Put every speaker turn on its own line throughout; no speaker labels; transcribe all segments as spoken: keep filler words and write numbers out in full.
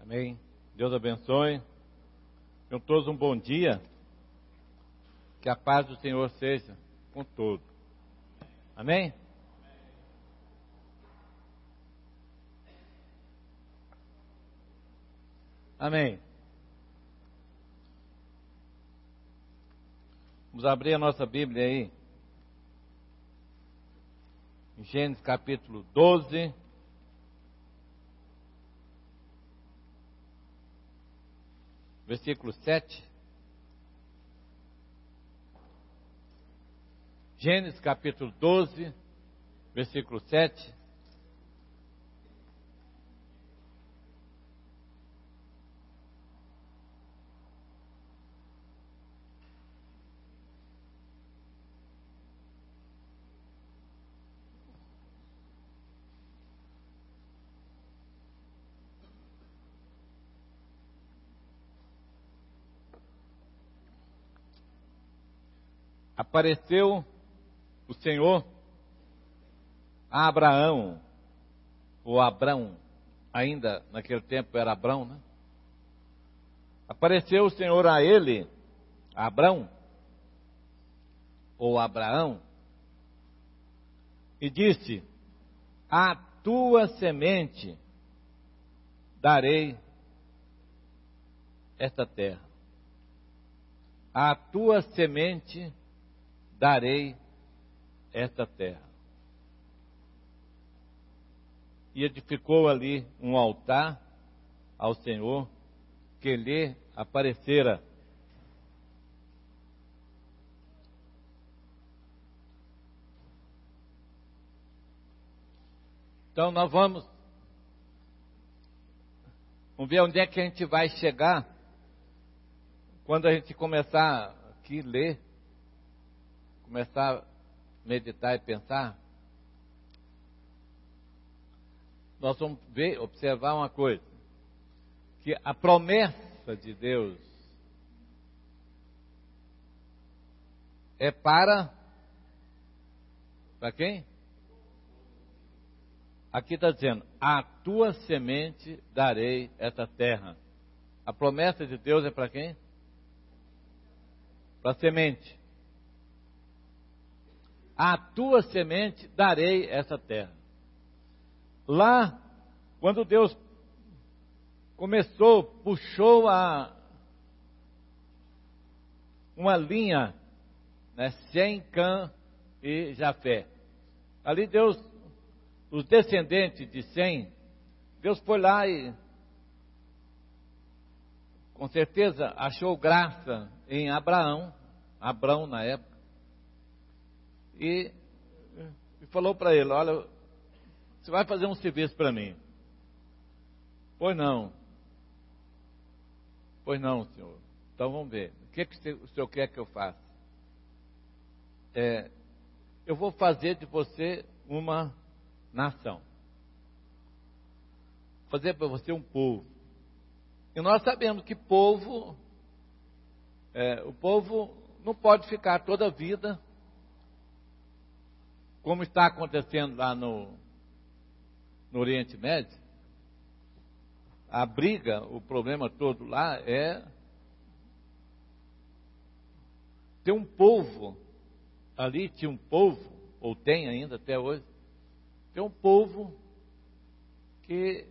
Amém. Deus abençoe. Tenham todos um bom dia. Que a paz do Senhor seja com todos. Amém? Amém. Vamos abrir a nossa Bíblia aí. Em Gênesis capítulo doze. Versículo sete. Gênesis capítulo doze, versículo sete. Apareceu o Senhor a Abraão, ou Abrão, ainda naquele tempo era Abrão, né? Apareceu o Senhor a ele, a Abrão, ou Abraão, e disse: a tua semente darei esta terra. A tua semente darei esta terra. E edificou ali um altar ao Senhor que lhe aparecera. Então nós vamos Vamos ver onde é que a gente vai chegar quando a gente começar aqui a ler, começar a meditar e pensar. Nós vamos ver, observar uma coisa, que a promessa de Deus é para, para quem? Aqui está dizendo, a tua semente darei esta terra. A promessa de Deus é para quem? Para a semente. A tua semente darei essa terra. Lá, quando Deus começou, puxou a, uma linha, né, Sem, Cã e Jafé. Ali Deus, os descendentes de Sem, Deus foi lá e, com certeza, achou graça em Abraão, Abrão na época, e, e falou para ele: olha, você vai fazer um serviço para mim? Pois não. Pois não, senhor. Então vamos ver. O que, que o senhor quer que eu faça? É, eu vou fazer de você uma nação. Fazer para você um povo. E nós sabemos que povo, é, o povo não pode ficar toda a vida, como está acontecendo lá no, no Oriente Médio. A briga, o problema todo lá é ter um povo, ali tinha um povo, ou tem ainda até hoje, tem um povo que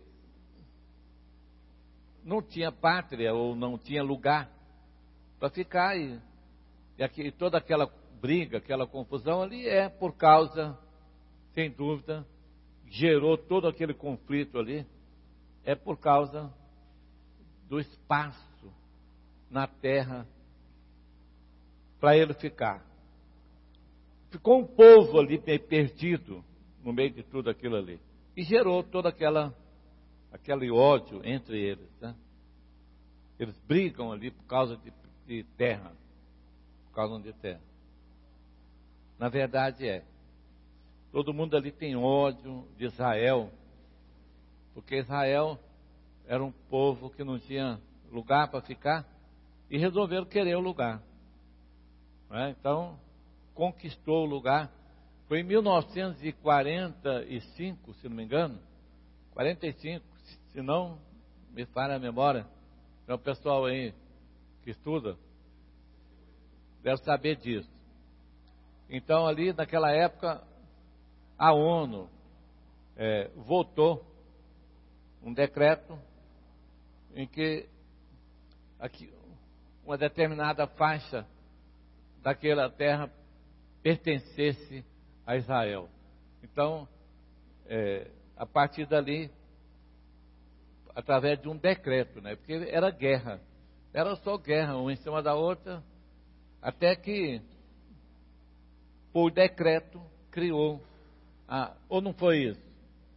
não tinha pátria ou não tinha lugar para ficar, e, e aqui, toda aquela briga, aquela confusão ali é por causa, sem dúvida, gerou todo aquele conflito ali, é por causa do espaço na terra para ele ficar. Ficou um povo ali perdido no meio de tudo aquilo ali. E gerou toda aquela aquele ódio entre eles, né? Eles brigam ali por causa de, de terra. Por causa de terra. Na verdade é. Todo mundo ali tem ódio de Israel. Porque Israel era um povo que não tinha lugar para ficar. E resolveram querer o lugar. Né? Então, conquistou o lugar. Foi em mil novecentos e quarenta e cinco, se não me engano, quarenta e cinco, se não me falha a memória, então o pessoal aí que estuda deve saber disso. Então ali naquela época a ONU é, votou um decreto em que aqui, uma determinada faixa daquela terra pertencesse a Israel. Então, é, a partir dali, através de um decreto, né? Porque era guerra, era só guerra, uma em cima da outra, até que, por decreto, criou, a, ou não foi isso?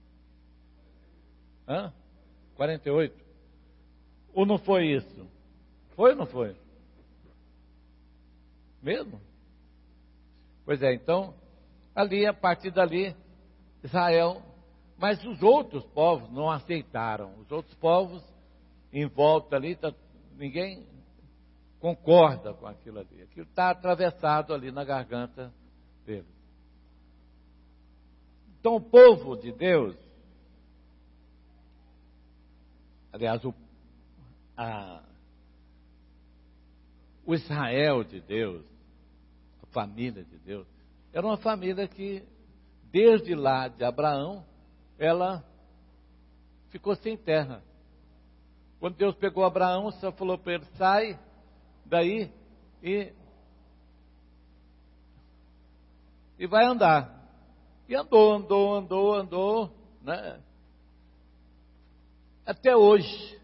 Hã? quarenta e oito? Ou não foi isso? Foi ou não foi? Mesmo? Pois é, então, ali, a partir dali, Israel, mas os outros povos não aceitaram. Os outros povos, em volta ali, tá, ninguém concorda com aquilo ali. Aquilo está atravessado ali na garganta deles. Então, o povo de Deus, aliás, o, a, o Israel de Deus, a família de Deus, era uma família que, desde lá de Abraão, ela ficou sem terra. Quando Deus pegou Abraão, o Senhor falou para ele, sai daí e, e vai andar. E andou, andou, andou, andou, né? Até hoje,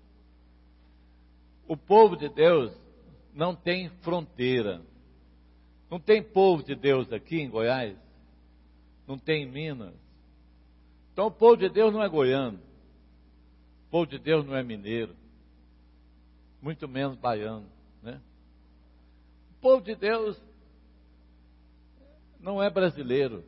o povo de Deus não tem fronteira. Não tem povo de Deus aqui em Goiás, não tem em Minas. Então o povo de Deus não é goiano, o povo de Deus não é mineiro, muito menos baiano, né? O povo de Deus não é brasileiro.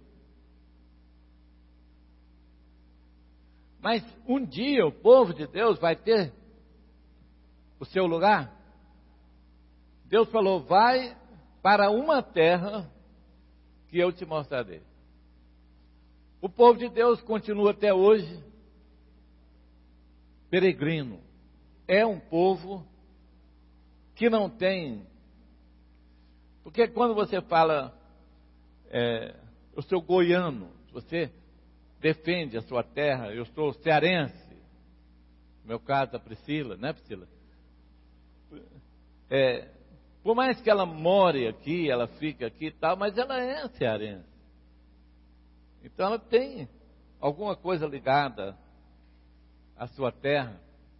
Mas um dia o povo de Deus vai ter o seu lugar. Deus falou, vai para uma terra que eu te mostrarei. O povo de Deus continua até hoje peregrino. É um povo que não tem... Porque quando você fala, é, eu sou goiano, você defende a sua terra, eu sou cearense, no meu caso a Priscila, né Priscila? É, por mais que ela more aqui, ela fica aqui e tal, mas ela é cearense. Então ela tem alguma coisa ligada à sua terra.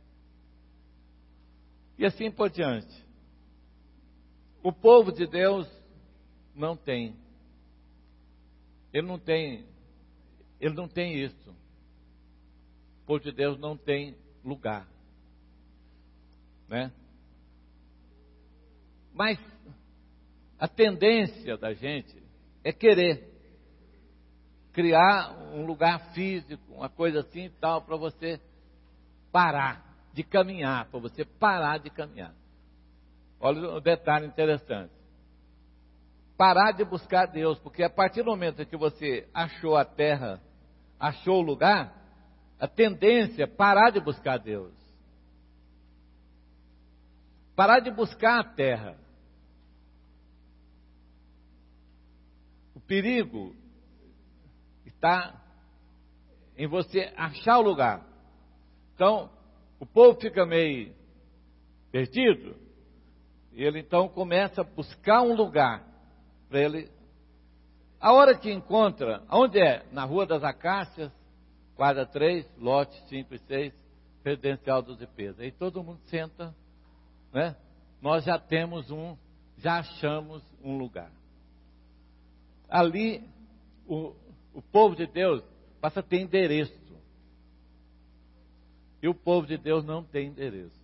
E assim por diante. O povo de Deus não tem. Ele não tem, ele não tem isso. O povo de Deus não tem lugar. Né? Mas a tendência da gente é querer criar um lugar físico, uma coisa assim e tal, para você parar de caminhar, para você parar de caminhar. Olha um detalhe interessante. Parar de buscar Deus, porque a partir do momento em que você achou a terra, achou o lugar, a tendência é parar de buscar Deus. Parar de buscar a terra. O perigo está em você achar o lugar. Então, o povo fica meio perdido, e ele então começa a buscar um lugar para ele. A hora que encontra, onde é? Na Rua das Acácias, quadra três, lote cinco e seis, residencial dos I Ps. Aí todo mundo senta, né? Nós já temos um, já achamos um lugar. Ali, o, o povo de Deus passa a ter endereço. E o povo de Deus não tem endereço.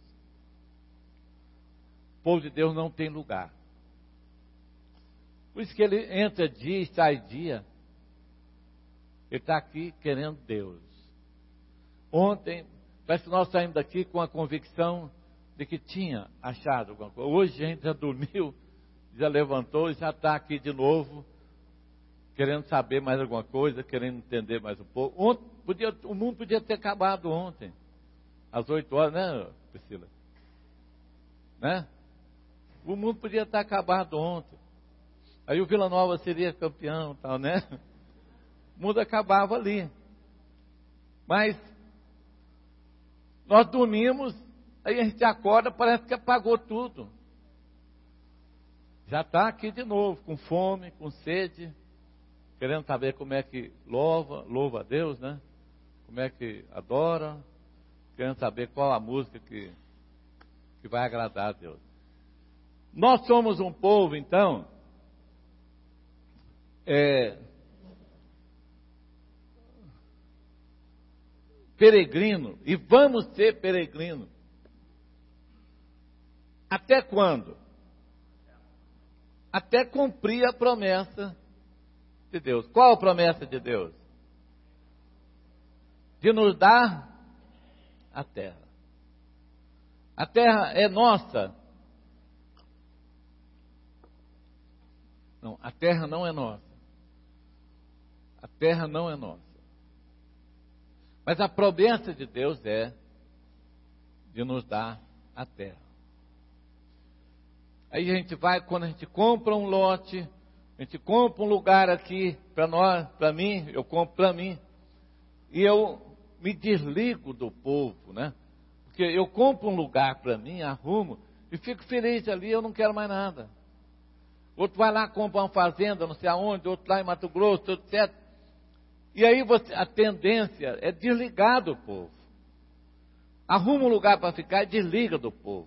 O povo de Deus não tem lugar. Por isso que ele entra dia e sai dia. Ele está aqui querendo Deus. Ontem, parece que nós saímos daqui com a convicção de que tinha achado alguma coisa. Hoje a gente já dormiu, já levantou e já está aqui de novo, querendo saber mais alguma coisa, querendo entender mais um pouco. Ontem, podia, o mundo podia ter acabado ontem. às oito horas, né, Priscila? Né? O mundo podia estar acabado ontem. Aí o Vila Nova seria campeão, tal, né? O mundo acabava ali. Mas nós dormimos, aí a gente acorda, parece que apagou tudo. Já está aqui de novo, com fome, com sede, querendo saber como é que louva, louva a Deus, né? Como é que adora, querendo saber qual a música que, que vai agradar a Deus. Nós somos um povo, então, é, peregrino, e vamos ser peregrino. Até quando? Até cumprir a promessa de Deus. Qual a promessa de Deus? De nos dar a terra. A terra é nossa. Não, a terra não é nossa. A terra não é nossa. Mas a promessa de Deus é de nos dar a terra. Aí a gente vai, quando a gente compra um lote, a gente compra um lugar aqui para nós, para mim, eu compro para mim, e eu me desligo do povo, né? Porque eu compro um lugar para mim, arrumo, e fico feliz ali, eu não quero mais nada. Outro vai lá, compra uma fazenda, não sei aonde, outro lá em Mato Grosso, tudo certo. E aí você, a tendência é desligar do povo. Arruma um lugar para ficar e desliga do povo.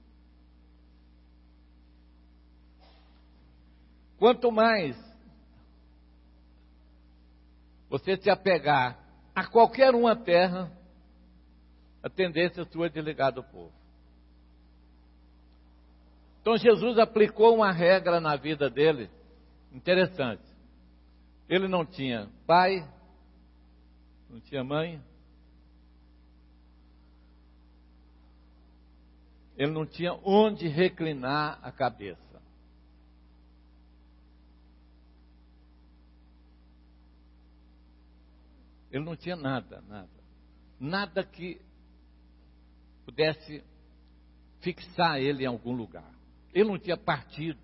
Quanto mais você se apegar a qualquer uma terra, a tendência sua é desligar do povo. Então Jesus aplicou uma regra na vida dele, interessante. Ele não tinha pai, não tinha mãe, ele não tinha onde reclinar a cabeça. Ele não tinha nada, nada. Nada que pudesse fixar ele em algum lugar. Ele não tinha partido.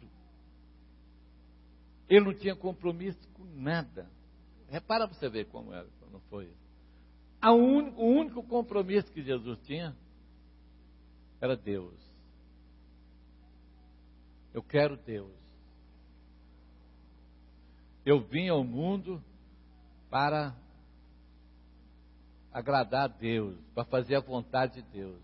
Ele não tinha compromisso com nada. Repara para você ver como era, não foi isso. A un, o único compromisso que Jesus tinha era Deus. Eu quero Deus. Eu vim ao mundo para agradar a Deus, para fazer a vontade de Deus.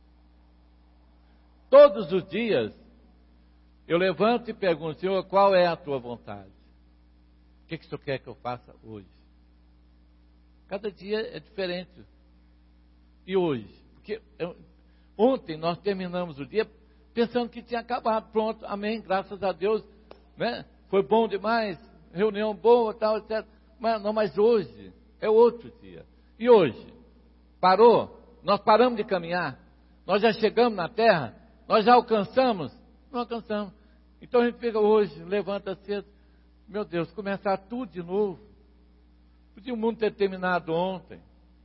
Todos os dias, eu levanto e pergunto, Senhor, qual é a tua vontade? O que, que o Senhor quer que eu faça hoje? Cada dia é diferente. E hoje? Porque eu, ontem nós terminamos o dia pensando que tinha acabado. Pronto, amém, graças a Deus. Né? Foi bom demais, reunião boa, tal, etcétera. Mas, não, mas hoje é outro dia. E hoje? Parou? Nós paramos de caminhar? Nós já chegamos na terra? Nós já alcançamos? Não alcançamos. Então a gente pega hoje, levanta cedo. Meu Deus, começar tudo de novo. Podia o mundo ter terminado ontem.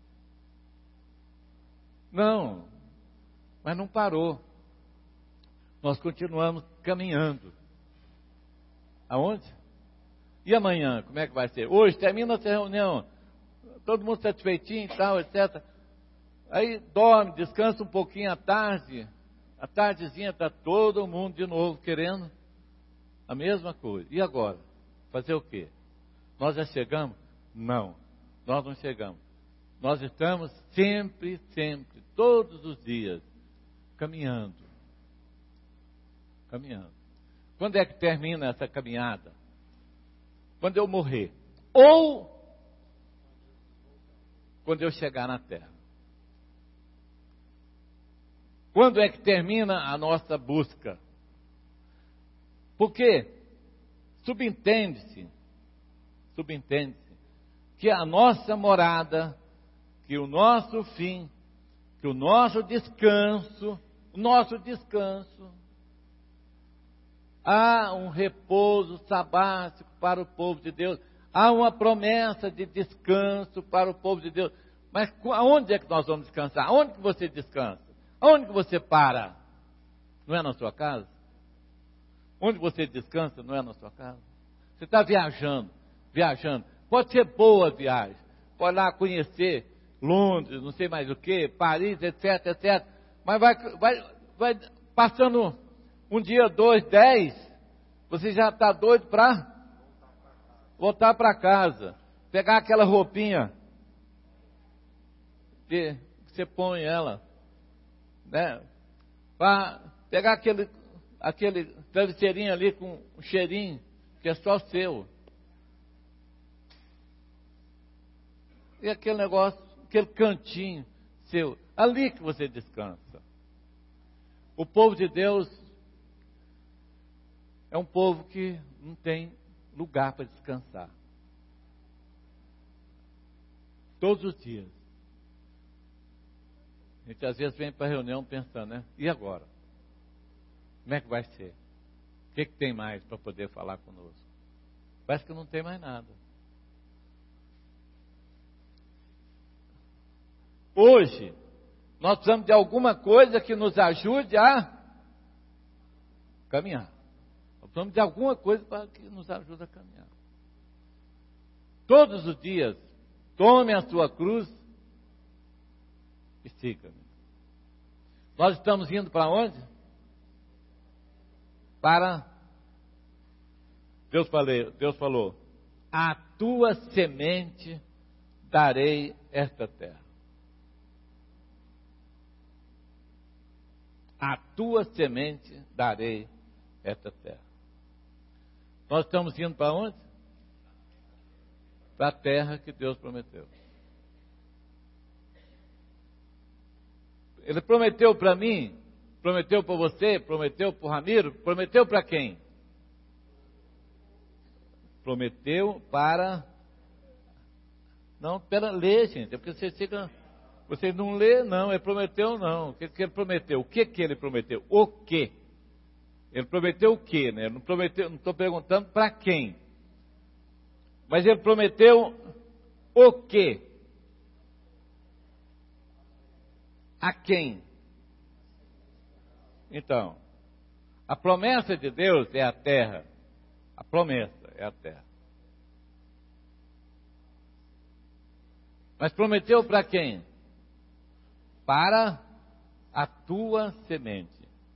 Não. Mas não parou. Nós continuamos caminhando. Aonde? E amanhã, como é que vai ser? Hoje termina essa reunião. Todo mundo satisfeitinho e tal, etcétera. Aí dorme, descansa um pouquinho à tarde. À tardezinha está todo mundo de novo querendo a mesma coisa. E agora? Fazer o quê? Nós já chegamos? Não, nós não chegamos. Nós estamos sempre, sempre, todos os dias, caminhando. Caminhando. Quando é que termina essa caminhada? Quando eu morrer. Ou quando eu chegar na terra. Quando é que termina a nossa busca? Porque subentende-se, subentende-se, que a nossa morada, que o nosso fim, que o nosso descanso, o nosso descanso, há um repouso sabático para o povo de Deus, há uma promessa de descanso para o povo de Deus. Mas aonde é que nós vamos descansar? Aonde que você descansa? Aonde que você para? Não é na sua casa? Onde você descansa não é na sua casa? Você está viajando, viajando. Pode ser boa a viagem. Pode lá conhecer Londres, não sei mais o que, Paris, etc, etcétera. Mas vai, vai, vai passando um dia, dois, dez, você já está doido para voltar para casa. Pegar aquela roupinha que você põe ela, né? Para pegar aquele, aquele travesseirinho ali com um cheirinho que é só seu. E aquele negócio, aquele cantinho seu, ali que você descansa. O povo de Deus é um povo que não tem lugar para descansar. Todos os dias. A gente às vezes vem para a reunião pensando, né? E agora? Como é que vai ser? O que, que tem mais para poder falar conosco? Parece que não tem mais nada. Hoje, nós precisamos de alguma coisa que nos ajude a caminhar. Nós precisamos de alguma coisa para que nos ajude a caminhar. Todos os dias, tome a sua cruz e siga-me. Nós estamos indo para onde? Para... Deus falou, Deus falou, a tua semente darei esta terra. A tua semente darei esta terra. Nós estamos indo para onde? Para a terra que Deus prometeu. Ele prometeu para mim, prometeu para você, prometeu para o Ramiro, prometeu para quem? Prometeu para... Não, pera, lê, gente, é porque você fica... Você não lê, não, ele prometeu, não. O que, que ele prometeu? O que, que ele prometeu? O quê? Ele prometeu o quê, né? Eu não prometeu, não estou perguntando para quem. Mas ele prometeu o quê? A quem? Então, a promessa de Deus é a terra. A promessa é a terra. Mas prometeu para quem? Para a tua semente.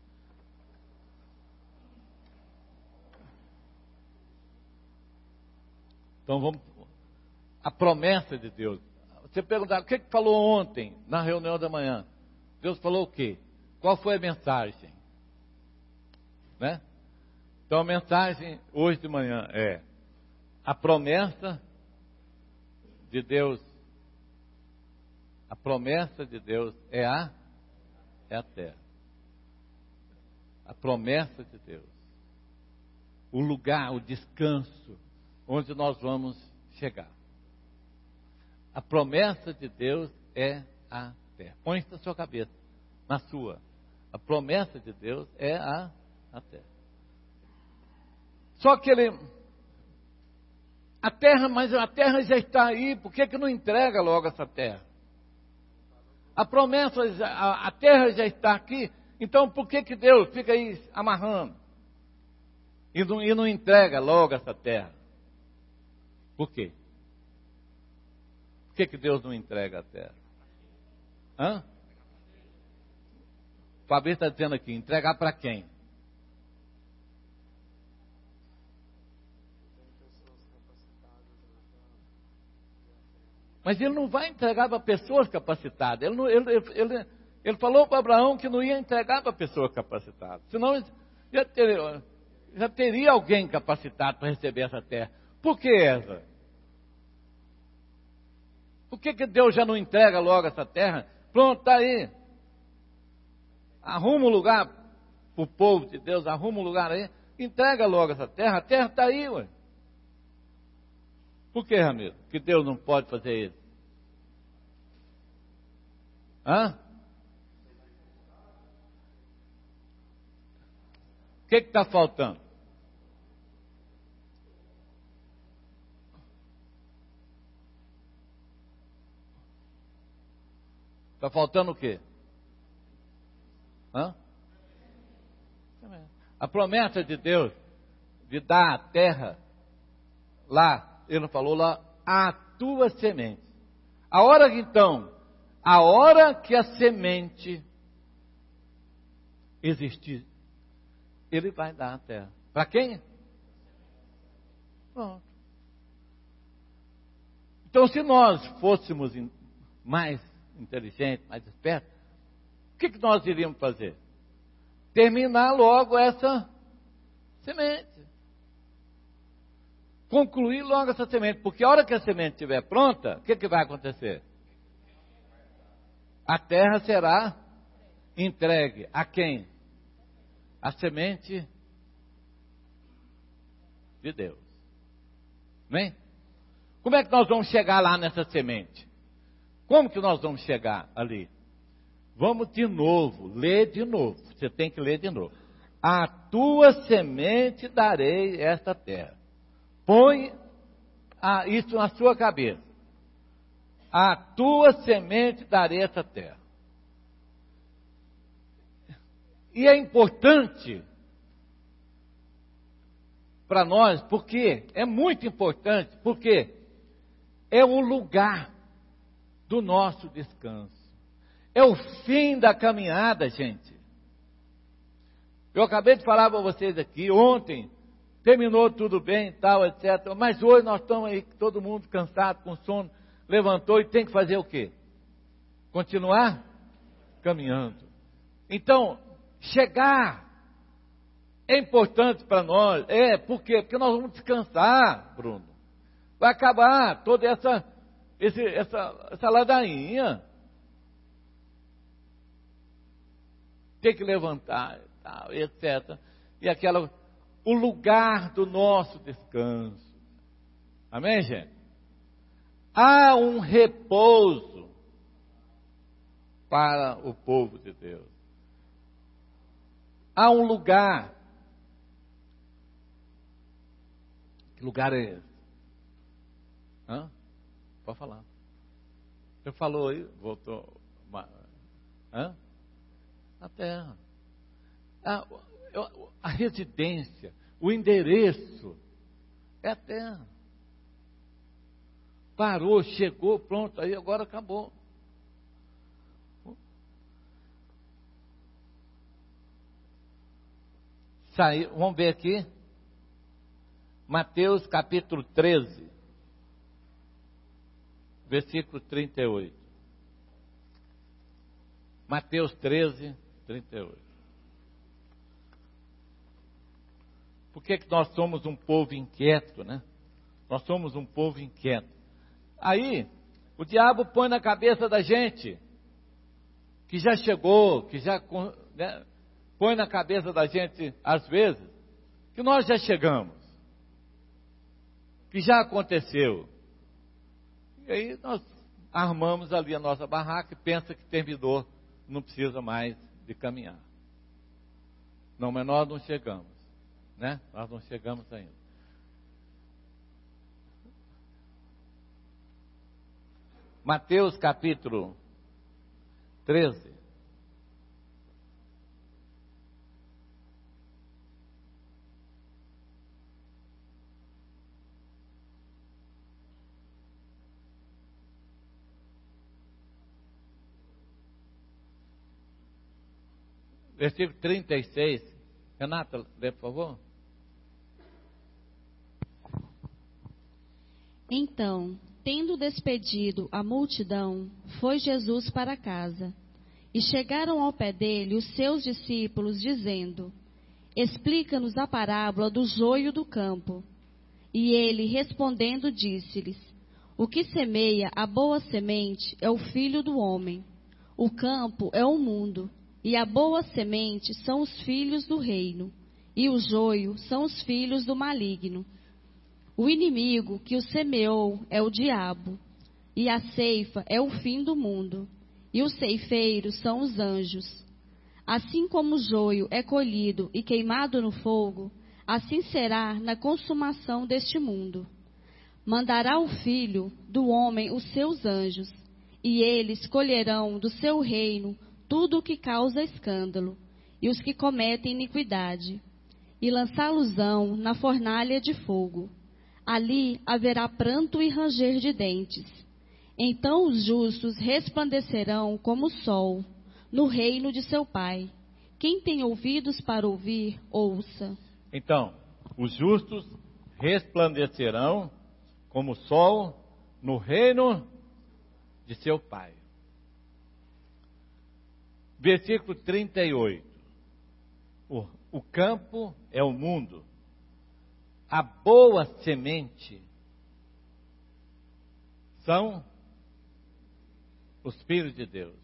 Então vamos. A promessa de Deus. Você perguntar, o que que falou ontem na reunião da manhã? Deus falou o quê? Qual foi a mensagem? Né? Então a mensagem hoje de manhã é: a promessa de Deus. A promessa de Deus é a, é a terra. A promessa de Deus. O lugar, o descanso, onde nós vamos chegar. A promessa de Deus é a terra. Põe isso na sua cabeça, na sua. A promessa de Deus é a, a terra. Só que ele... A terra, mas a terra já está aí, por que que não entrega logo essa terra? A promessa, a, a terra já está aqui, então por que que Deus fica aí amarrando? E não, e não entrega logo essa terra? Por quê? Por que que Deus não entrega a terra? Hã? O Fabrício está dizendo aqui, entregar para quem? Mas ele não vai entregar para pessoas capacitadas. Ele, não, ele, ele, ele falou para Abraão que não ia entregar para pessoas capacitadas. Senão já teria, já teria alguém capacitado para receber essa terra. Por que essa? Por que, que Deus já não entrega logo essa terra? Pronto, está aí. Arruma um lugar para o povo de Deus, arruma um lugar aí. Entrega logo essa terra. A terra está aí, ué. Por que, Ramiro? Que Deus não pode fazer isso? Hã? O que está faltando? Está faltando o quê? Hã? A promessa de Deus de dar a terra lá, ele não falou lá, a tua semente. A hora que então, a hora que a semente existir, ele vai dar a terra. Para quem? Pronto. Então, se nós fôssemos mais inteligentes, mais espertos, o que, que nós iríamos fazer? Terminar logo essa semente. Concluir logo essa semente. Porque a hora que a semente estiver pronta, o que, que vai acontecer? A terra será entregue a quem? A semente de Deus. Amém? Como é que nós vamos chegar lá nessa semente? Como que nós vamos chegar ali? Vamos de novo, ler de novo. Você tem que ler de novo. A tua semente darei esta terra. Põe a, isso na sua cabeça. A tua semente darei essa terra. E é importante para nós, porque é muito importante, porque é o lugar do nosso descanso. É o fim da caminhada, gente. Eu acabei de falar para vocês aqui, ontem, terminou tudo bem e tal, etcétera. Mas hoje nós estamos aí, todo mundo cansado, com sono, levantou e tem que fazer o quê? Continuar caminhando. Então, chegar é importante para nós. É, por quê? Porque nós vamos descansar, Bruno. Vai acabar toda essa, esse, essa, essa ladainha. Tem que levantar, tal, etcétera. E aquela, o lugar do nosso descanso. Amém, gente? Há um repouso para o povo de Deus. Há um lugar. Que lugar é esse? Hã? Pode falar. Você falou aí, voltou. Hã? A terra. A, a residência, o endereço é a terra. Parou, chegou, pronto, aí agora acabou. Saiu, vamos ver aqui. Mateus capítulo treze, versículo trinta e oito. Mateus treze, trinta e oito. Por que que nós somos um povo inquieto, né? Nós somos um povo inquieto. Aí, o diabo põe na cabeça da gente, que já chegou, que já, né, põe na cabeça da gente, às vezes, que nós já chegamos, que já aconteceu. E aí nós armamos ali a nossa barraca e pensa que terminou, não precisa mais de caminhar. Não, mas nós não chegamos, né? Nós não chegamos ainda. Mateus capítulo treze. Versículo trinta e seis. Renata, lê por favor.
Então, tendo despedido a multidão, foi Jesus para casa. E chegaram ao pé dele os seus discípulos, dizendo: Explica-nos a parábola do joio do campo. E ele, respondendo, disse-lhes: O que semeia a boa semente é o Filho do homem. O campo é o mundo, e a boa semente são os filhos do reino, e o joio são os filhos do maligno. O inimigo que o semeou é o diabo, e a ceifa é o fim do mundo, e os ceifeiros são os anjos. Assim como o joio é colhido e queimado no fogo, assim será na consumação deste mundo. Mandará o Filho do homem os seus anjos, e eles colherão do seu reino tudo o que causa escândalo, e os que cometem iniquidade, e lançá-los-ão na fornalha de fogo. Ali haverá pranto e ranger de dentes. Então os justos resplandecerão como o sol, no reino de seu Pai. Quem tem ouvidos para ouvir, ouça.
Então, os justos resplandecerão como o sol no reino de seu Pai. Versículo trinta e oito. O, o campo é o mundo. A boa semente são os filhos de Deus.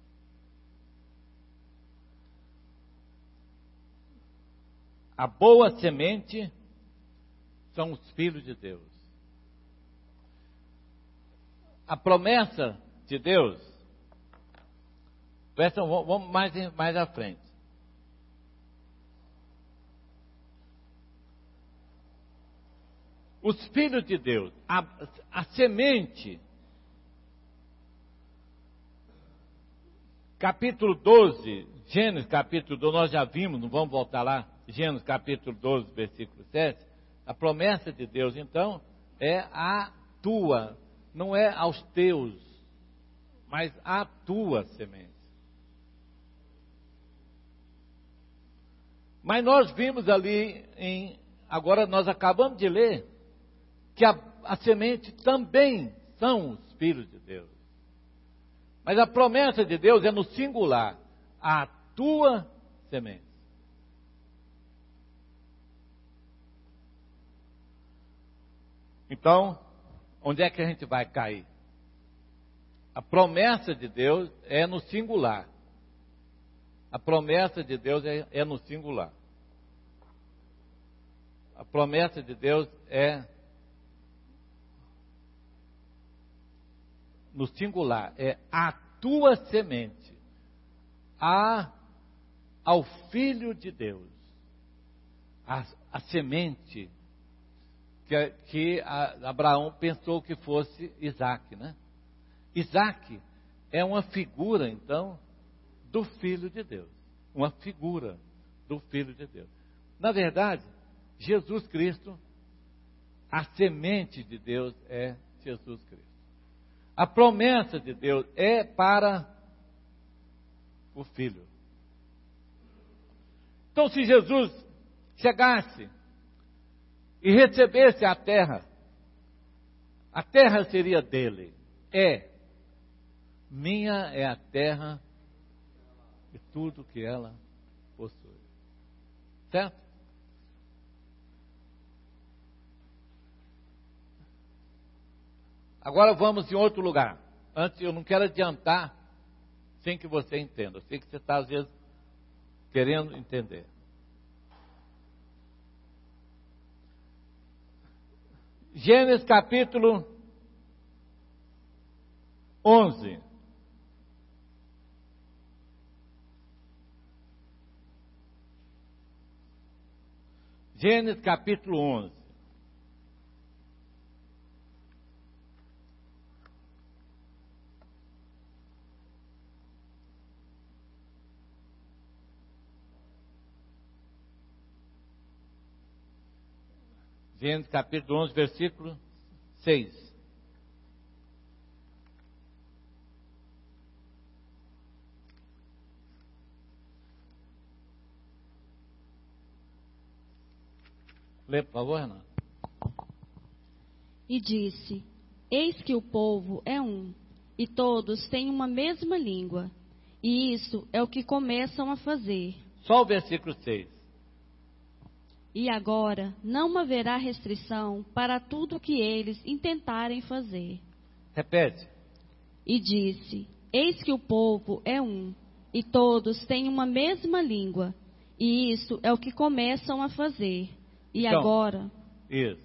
A boa semente são os filhos de Deus. A promessa de Deus, vamos mais, mais à frente. Os filhos de Deus, a, a semente, capítulo doze, Gênesis capítulo doze, nós já vimos, não vamos voltar lá, Gênesis capítulo doze, versículo sete, a promessa de Deus, então, é a tua, não é aos teus, mas a tua semente. Mas nós vimos ali, em, agora nós acabamos de ler, que a, a semente também são os filhos de Deus. Mas a promessa de Deus é no singular, a tua semente. Então, onde é que a gente vai cair? A promessa de Deus é no singular. A promessa de Deus é, é no singular. A promessa de Deus é no singular, é a tua semente, a, ao Filho de Deus, a, a semente que, que a, Abraão pensou que fosse Isaac, né? Isaac é uma figura, então, do Filho de Deus, uma figura do Filho de Deus. Na verdade, Jesus Cristo, a semente de Deus é Jesus Cristo. A promessa de Deus é para o Filho. Então, se Jesus chegasse e recebesse a terra, a terra seria dele. É. Minha é a terra e tudo que ela possui. Certo? Agora vamos em outro lugar. Antes, eu não quero adiantar sem que você entenda. Eu sei que você está, às vezes, querendo entender. Gênesis capítulo onze. Gênesis capítulo onze. Gênesis capítulo onze, versículo seis. Lê, por favor, Renato.
E disse: Eis que o povo é um, e todos têm uma mesma língua, e isso é o que começam a fazer.
Só o versículo seis.
E agora não haverá restrição para tudo o que eles intentarem fazer.
Repete.
E disse: Eis que o povo é um, e todos têm uma mesma língua, e isso é o que começam a fazer. E
então,
agora...
Isso.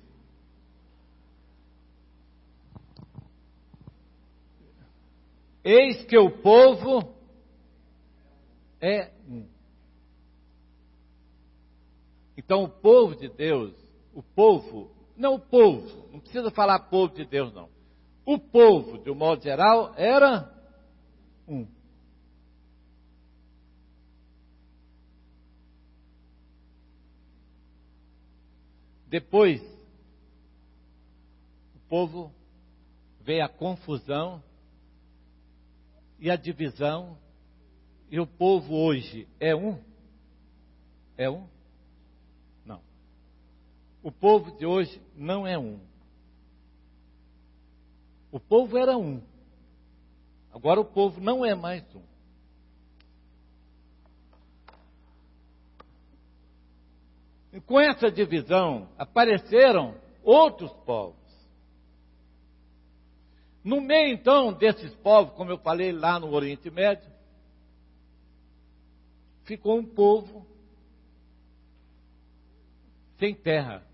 Eis que o povo é um. Então o povo de Deus, o povo, não o povo, não precisa falar povo de Deus não. O povo, de um modo geral, era um. Depois, o povo veio a confusão e a divisão, e o povo hoje é um? É um? Não. O povo de hoje não é um. O povo era um. Agora o povo não é mais um. E com essa divisão apareceram outros povos. No meio, então, desses povos, como eu falei lá no Oriente Médio, ficou um povo sem terra,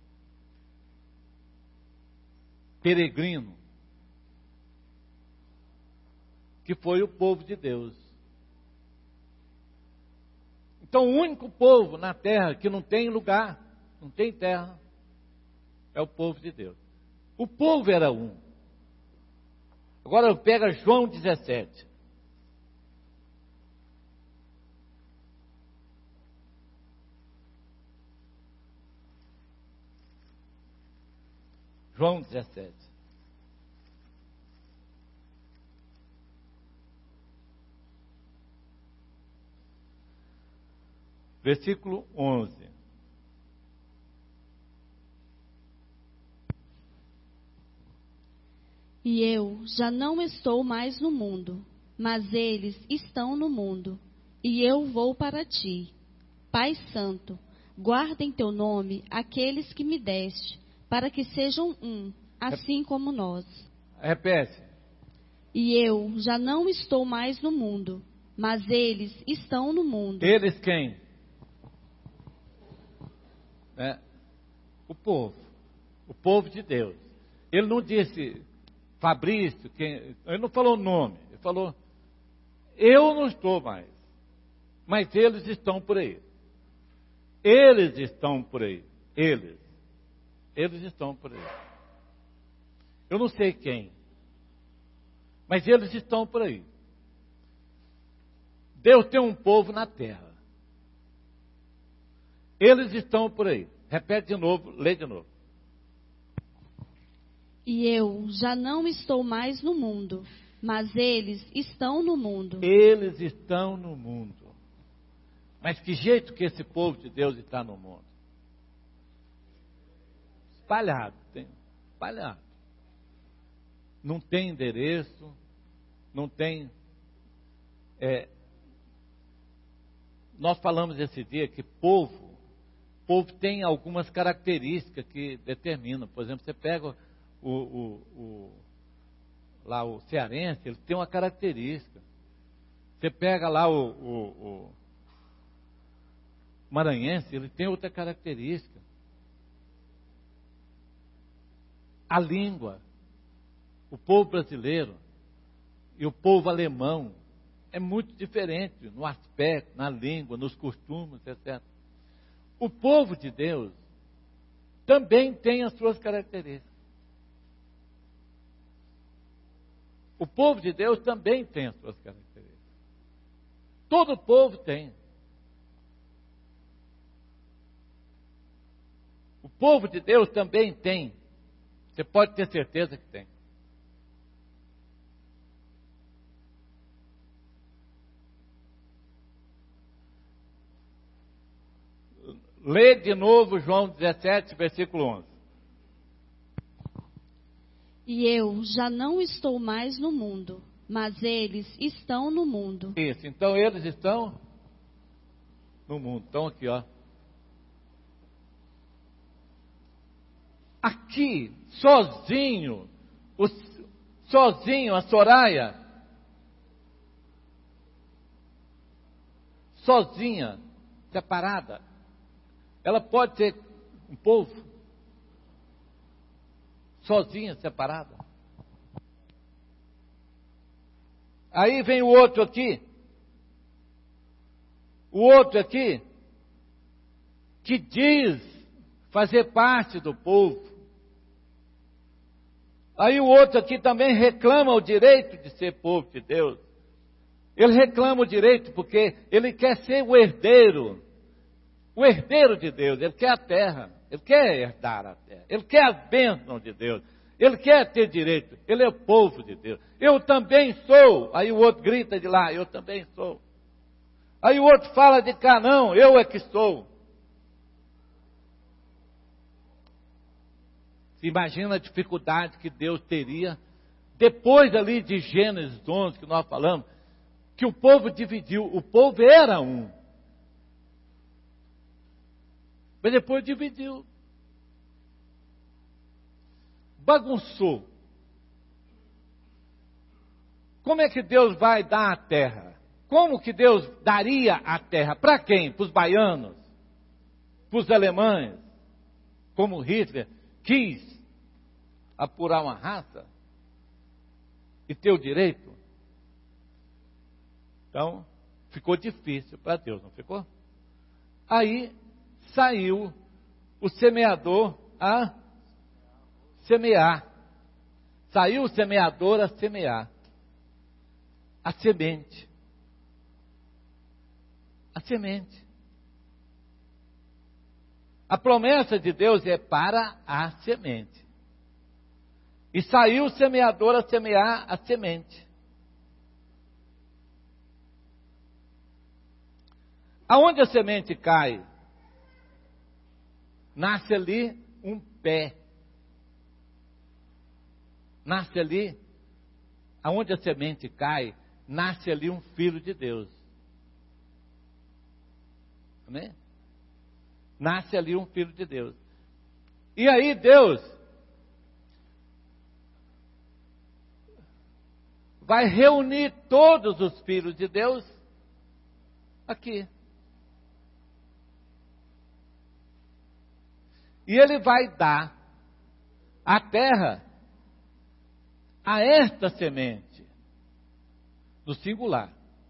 peregrino, que foi o povo de Deus. Então, o único povo na terra que não tem lugar, não tem terra, é o povo de Deus. O povo era um. Agora pega João dezessete. João dezessete. Versículo onze.
E eu já não estou mais no mundo, mas eles estão no mundo, e eu vou para ti. Pai Santo, guarda em teu nome aqueles que me deste, para que sejam um, assim como nós.
Repete.
E eu já não estou mais no mundo, mas eles estão no mundo.
Eles quem? É, o povo. O povo de Deus. Ele não disse Fabrício, quem, ele não falou nome. Ele falou, eu não estou mais, mas eles estão por aí. Eles estão por aí. Eles. Eles estão por aí. Eu não sei quem, mas eles estão por aí. Deus tem um povo na terra. Eles estão por aí. Repete de novo, lê de novo.
E eu já não estou mais no mundo, mas eles estão no mundo.
Eles estão no mundo. Mas que jeito que esse povo de Deus está no mundo? Espalhado, tem, espalhado. Não tem endereço, não tem... É, nós falamos esse dia que povo, povo tem algumas características que determinam. Por exemplo, você pega o, o, o, lá o cearense, ele tem uma característica. Você pega lá o, o, o maranhense, ele tem outra característica. A língua, o povo brasileiro e o povo alemão é muito diferente no aspecto, na língua, nos costumes, etcétera. O povo de Deus também tem as suas características. O povo de Deus também tem as suas características. Todo povo tem. O povo de Deus também tem. Você pode ter certeza que tem. Lê de novo João dezessete, versículo onze.
E eu já não estou mais no mundo, mas eles estão no mundo.
Isso, então eles estão no mundo. Estão aqui, ó. Aqui, sozinho, o, sozinho, a Soraya, sozinha, separada, ela pode ser um povo, sozinha, separada. Aí vem o outro aqui, o outro aqui, que diz fazer parte do povo, Aí o outro aqui também reclama o direito de ser povo de Deus. Ele reclama o direito porque ele quer ser o herdeiro. O herdeiro de Deus, ele quer a terra. Ele quer herdar a terra. Ele quer a bênção de Deus. Ele quer ter direito. Ele é o povo de Deus. Eu também sou. Aí o outro grita de lá, eu também sou. Aí o outro fala de cá, não, eu é que sou. Imagina a dificuldade que Deus teria, depois ali de Gênesis onze, que nós falamos, que o povo dividiu, o povo era um. Mas depois dividiu. Bagunçou. Como é que Deus vai dar a terra? Como que Deus daria a terra? Para quem? Para os baianos? Para os alemães? Como Hitler quis apurar uma raça e ter o direito? Então, ficou difícil para Deus, não ficou? Aí saiu o semeador a semear. Saiu o semeador a semear. A semente. A semente. A promessa de Deus é para a semente. E saiu o semeador a semear a semente. Aonde a semente cai, nasce ali um pé. Nasce ali, aonde a semente cai, nasce ali um filho de Deus. Amém? Nasce ali um filho de Deus. E aí Deus vai reunir todos os filhos de Deus aqui. E Ele vai dar a terra a esta semente, no singular.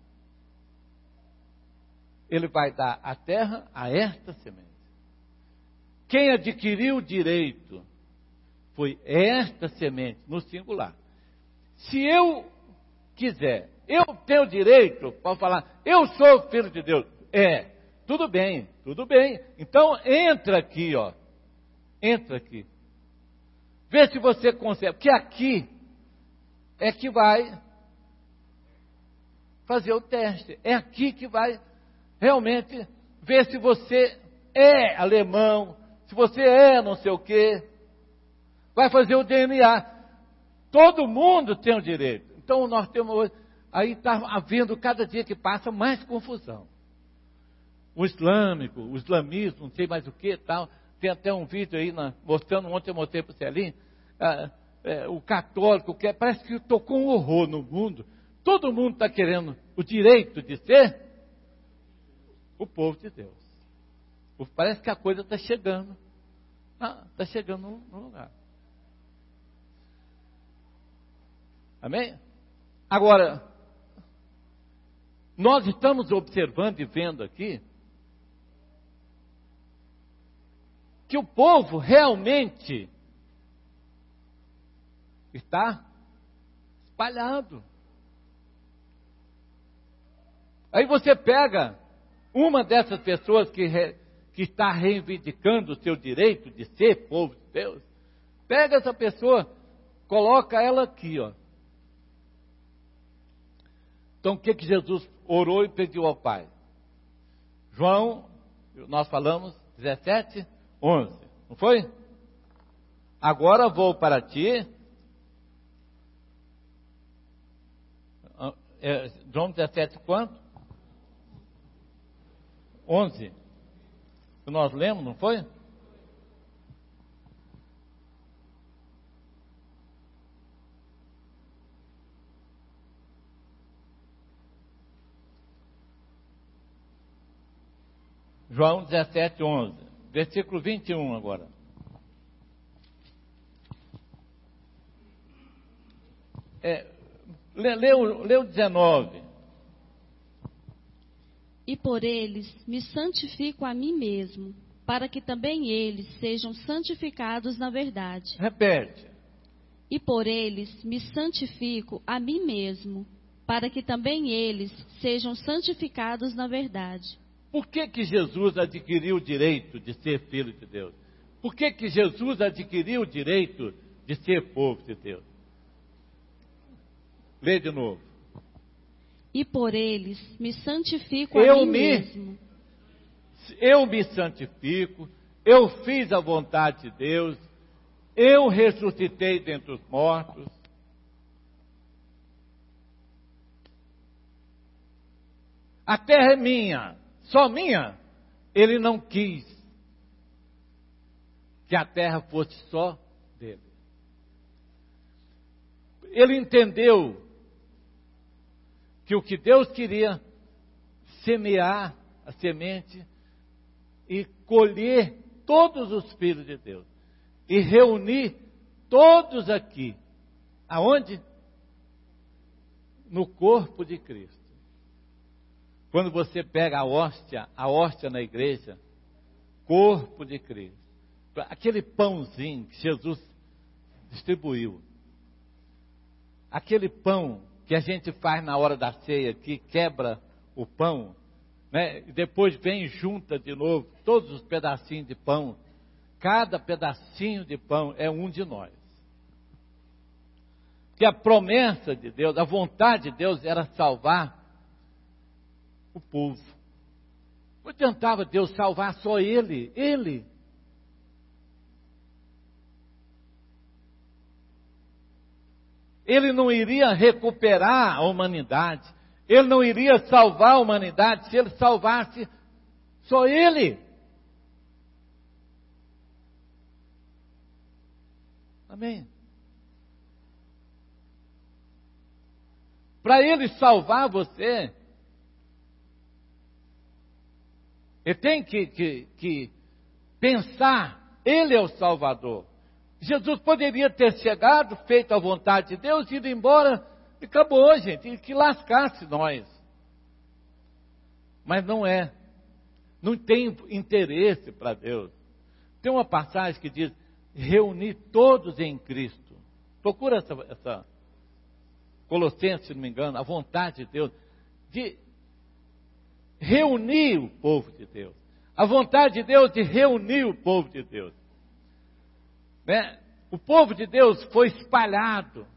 Ele vai dar a terra a esta semente. Quem adquiriu o direito foi esta semente, no singular. Se eu quiser, eu tenho direito para falar, eu sou filho de Deus. É, tudo bem, tudo bem. Então entra aqui, ó. Entra aqui. Vê se você consegue, porque aqui é que vai fazer o teste. É aqui que vai realmente ver se você é alemão, se você é não sei o quê. Vai fazer o D N A. Todo mundo tem o direito. Então nós temos, aí está havendo cada dia que passa mais confusão. O islâmico, o islamismo, não sei mais o que tal. Tem até um vídeo aí na, mostrando, ontem eu mostrei para o Celinho, ah, é, o católico, que é, parece que tocou um horror no mundo. Todo mundo está querendo o direito de ser o povo de Deus. Parece que a coisa está chegando. Está ah, chegando no, no lugar. Amém? Agora, nós estamos observando e vendo aqui que o povo realmente está espalhado. Aí você pega uma dessas pessoas que, re, que está reivindicando o seu direito de ser povo de Deus, pega essa pessoa, coloca ela aqui, ó. Então o que que Jesus orou e pediu ao Pai? João, nós falamos, dezessete, onze, não foi? Agora vou para ti. É, João dezessete, quanto? onze. Que nós lemos, não foi? João dezessete, onze. Versículo vinte e um agora. É, leu, leu dezenove.
E por eles me santifico a mim mesmo, para que também eles sejam santificados na verdade.
Repete.
E por eles me santifico a mim mesmo, para que também eles sejam santificados na verdade.
Por que que Jesus adquiriu o direito de ser filho de Deus? Por que que Jesus adquiriu o direito de ser povo de Deus? Lê de novo.
E por eles me santifico a
Eu
mim
me,
mesmo.
eu me santifico, eu fiz a vontade de Deus, eu ressuscitei dentre os mortos. A terra é minha, só minha. Ele não quis que a terra fosse só dele. Ele entendeu que o que Deus queria, semear a semente e colher todos os filhos de Deus. E reunir todos aqui. Aonde? No corpo de Cristo. Quando você pega a hóstia, a hóstia na igreja, corpo de Cristo. Aquele pãozinho que Jesus distribuiu. Aquele pão que a gente faz na hora da ceia, que quebra o pão, né? E depois vem e junta de novo todos os pedacinhos de pão. Cada pedacinho de pão é um de nós. Que a promessa de Deus, a vontade de Deus era salvar o povo. Não adiantava Deus salvar só ele, ele. Ele não iria recuperar a humanidade. Ele não iria salvar a humanidade se ele salvasse só ele. Amém? Para ele salvar você, ele tem que, que, que pensar, ele é o Salvador. Jesus poderia ter chegado, feito a vontade de Deus, ido embora, e acabou, gente, e que lascasse nós. Mas não é. Não tem interesse para Deus. Tem uma passagem que diz, reunir todos em Cristo. Procura essa, essa Colossenses, se não me engano, a vontade de Deus, de reunir o povo de Deus. A vontade de Deus de reunir o povo de Deus. Né? O povo de Deus foi espalhado.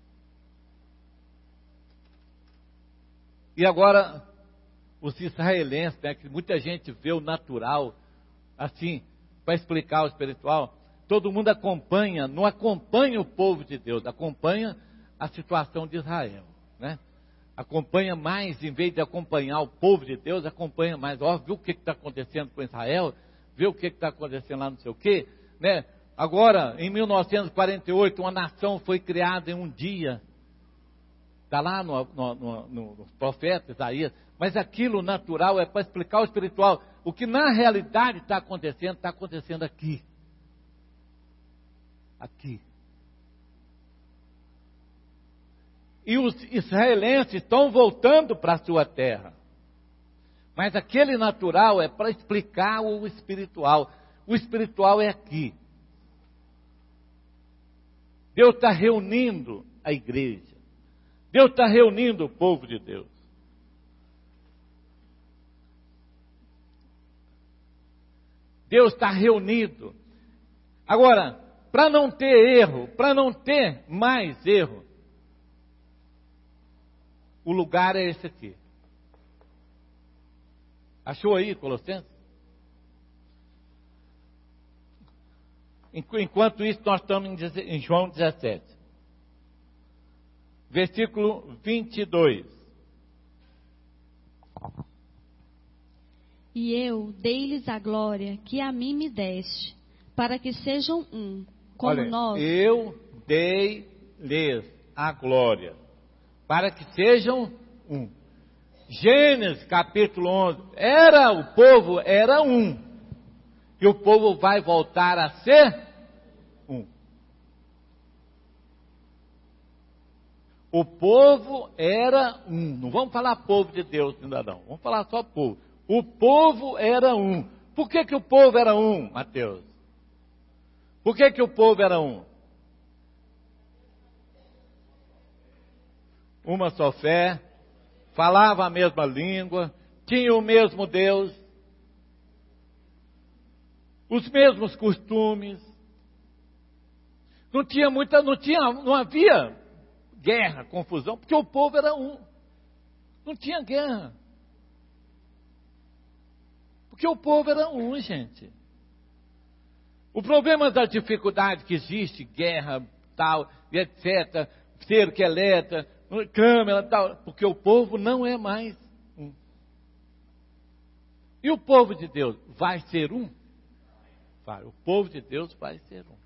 E agora, os israelenses, né, que muita gente vê o natural, assim, para explicar o espiritual, todo mundo acompanha, não acompanha o povo de Deus, acompanha a situação de Israel, né? Acompanha mais, em vez de acompanhar o povo de Deus, acompanha mais, ó, viu o que está acontecendo com Israel, viu o que está acontecendo lá não sei o quê, né? Agora, em mil novecentos e quarenta e oito, uma nação foi criada em um dia, está lá no, no, no, no profeta Isaías, mas aquilo natural é para explicar o espiritual, o que na realidade está acontecendo, está acontecendo aqui, aqui. E os israelenses estão voltando para a sua terra. Mas aquele natural é para explicar o espiritual. O espiritual é aqui. Deus está reunindo a igreja. Deus está reunindo o povo de Deus. Deus está reunido. Agora, para não ter erro, para não ter mais erro, o lugar é esse aqui. Achou aí, Colossenses? Enquanto isso, nós estamos em João dezessete. Versículo vinte e dois.
E eu dei-lhes a glória que a mim me deste, para que sejam um, como
Olha,
nós.
Eu dei-lhes a glória, para que sejam um. Gênesis capítulo onze, era o povo, era um. E o povo vai voltar a ser um. O povo era um. Não vamos falar povo de Deus ainda não. Vamos falar só povo. O povo era um. Por que que o povo era um, Mateus? Por que que o povo era um? uma só fé, falava a mesma língua, tinha o mesmo Deus, os mesmos costumes. Não tinha muita, não tinha, não havia guerra, confusão, porque o povo era um. Não tinha guerra. Porque o povo era um, gente. O problema da dificuldade que existe, guerra, tal, etcétera, cerco elétrico, câmera, tal, porque o povo não é mais um. E o povo de Deus vai ser um? Vai. O povo de Deus vai ser um.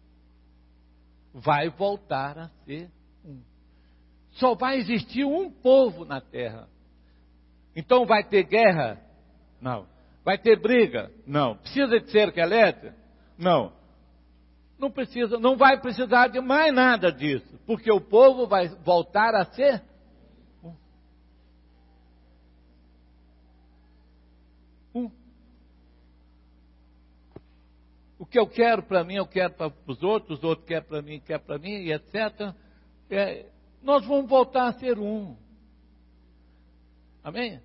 Vai voltar a ser um. Só vai existir um povo na terra. Então vai ter guerra? Não. Vai ter briga? Não. Precisa de cerca elétrica? Não. Não precisa, não vai precisar de mais nada disso, porque o povo vai voltar a ser um. Um. O que eu quero para mim, eu quero para os outros, os outros querem para mim, quer para mim, e etcétera. É, nós vamos voltar a ser um. Amém?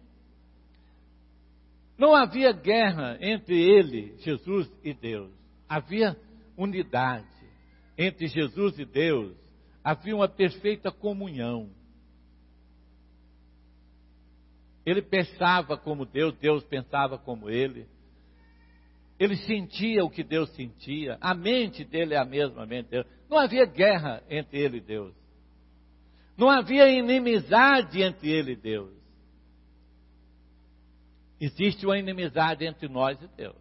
Não havia guerra entre ele, Jesus e Deus. Havia unidade. Entre Jesus e Deus havia uma perfeita comunhão. Ele pensava como Deus, Deus pensava como ele. Ele sentia o que Deus sentia. A mente dele é a mesma mente de Deus. Não havia guerra entre ele e Deus. Não havia inimizade entre ele e Deus. Existe uma inimizade entre nós e Deus.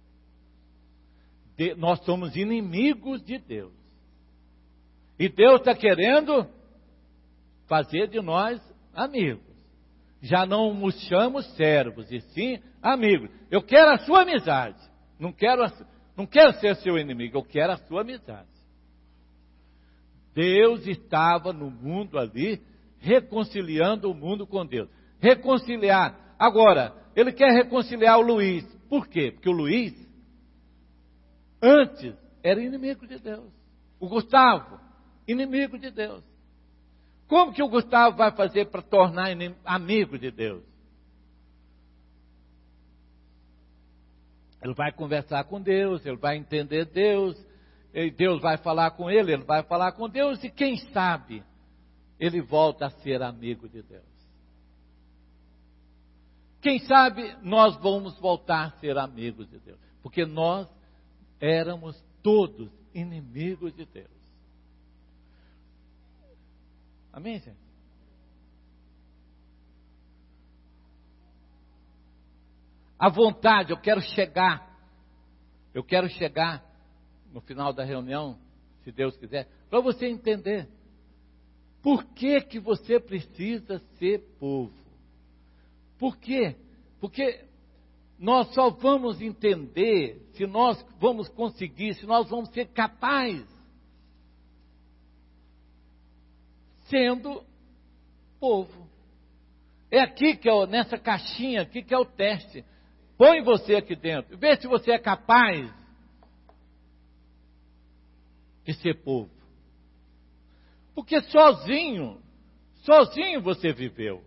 De, nós somos inimigos de Deus. E Deus está querendo fazer de nós amigos. Já não nos chamamos servos, e sim amigos. Eu quero a sua amizade. Não quero, não quero ser seu inimigo, eu quero a sua amizade. Deus estava no mundo ali, reconciliando o mundo com Deus. Reconciliar. Agora, ele quer reconciliar o Luiz. Por quê? Porque o Luiz, antes, era inimigo de Deus. O Gustavo, inimigo de Deus. Como que o Gustavo vai fazer para tornar amigo de Deus? Ele vai conversar com Deus, ele vai entender Deus, e Deus vai falar com ele, ele vai falar com Deus, e quem sabe, ele volta a ser amigo de Deus. Quem sabe nós vamos voltar a ser amigos de Deus, porque nós éramos todos inimigos de Deus. Amém, gente? A vontade, eu quero chegar, eu quero chegar no final da reunião, se Deus quiser, para você entender por que que você precisa ser povo. Por quê? Porque nós só vamos entender se nós vamos conseguir, se nós vamos ser capazes, sendo povo. É aqui que é, nessa caixinha aqui que é o teste. Põe você aqui dentro, vê se você é capaz de ser povo. Porque sozinho, sozinho você viveu.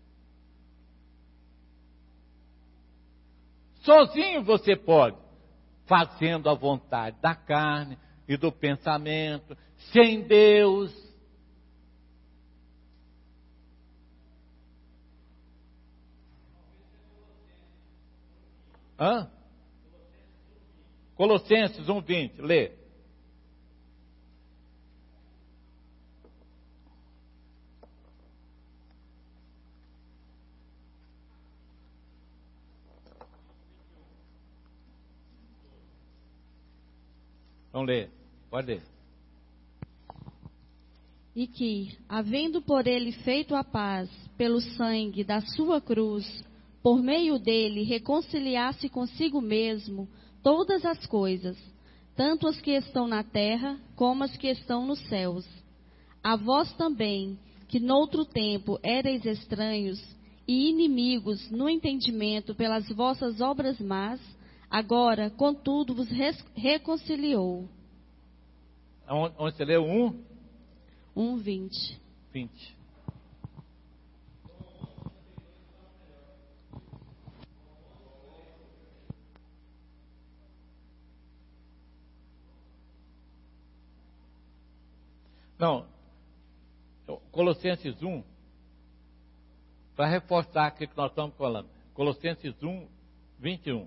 Sozinho você pode, fazendo a vontade da carne e do pensamento, sem Deus. Hã? Colossenses um, vinte, lê. Então lê, pode ler.
E que, havendo por ele feito a paz pelo sangue da sua cruz, por meio dele reconciliasse consigo mesmo todas as coisas, tanto as que estão na terra como as que estão nos céus. A vós também, que noutro tempo éreis estranhos e inimigos no entendimento pelas vossas obras más, agora, contudo, vos reconciliou.
Onde você leu um?
um, vinte.
vinte. Não, Colossenses um, para reforçar aquilo que nós estamos falando. Colossenses um, vinte e um.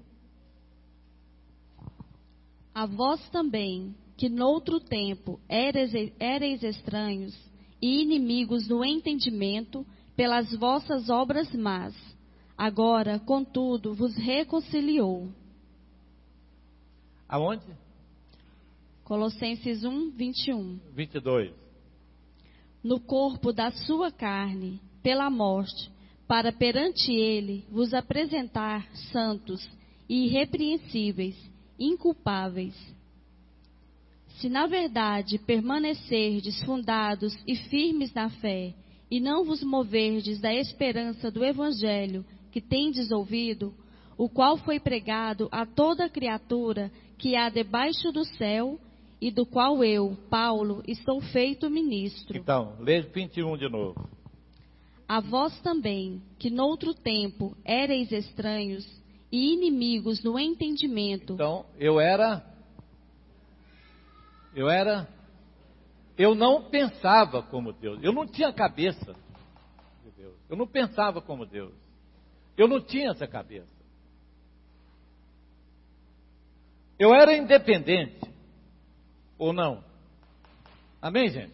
A vós também, que noutro tempo éreis, éreis estranhos e inimigos no entendimento pelas vossas obras más, agora, contudo, vos reconciliou.
Aonde?
Colossenses um, vinte e um.
vinte e dois.
No corpo da sua carne, pela morte, para perante ele vos apresentar santos e irrepreensíveis, inculpáveis. Se na verdade permanecerdes fundados e firmes na fé, e não vos moverdes da esperança do evangelho que tendes ouvido, o qual foi pregado a toda criatura que há debaixo do céu, e do qual eu, Paulo, estou feito ministro.
Então, lê vinte e um de novo.
A vós também, que noutro tempo éreis estranhos e inimigos no entendimento.
Então, eu era, eu era, eu não pensava como Deus, eu não tinha cabeça de Deus, eu não pensava como Deus, eu não tinha essa cabeça. Eu era independente, ou não? Amém, gente?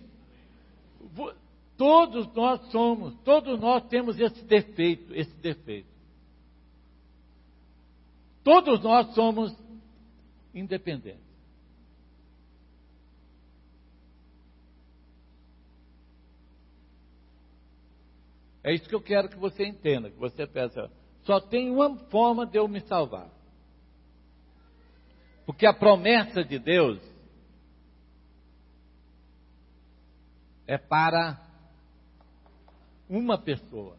Todos nós somos, todos nós temos esse defeito, esse defeito. Todos nós somos independentes. É isso que eu quero que você entenda, que você pensa, só tem uma forma de eu me salvar. Porque a promessa de Deus é para uma pessoa.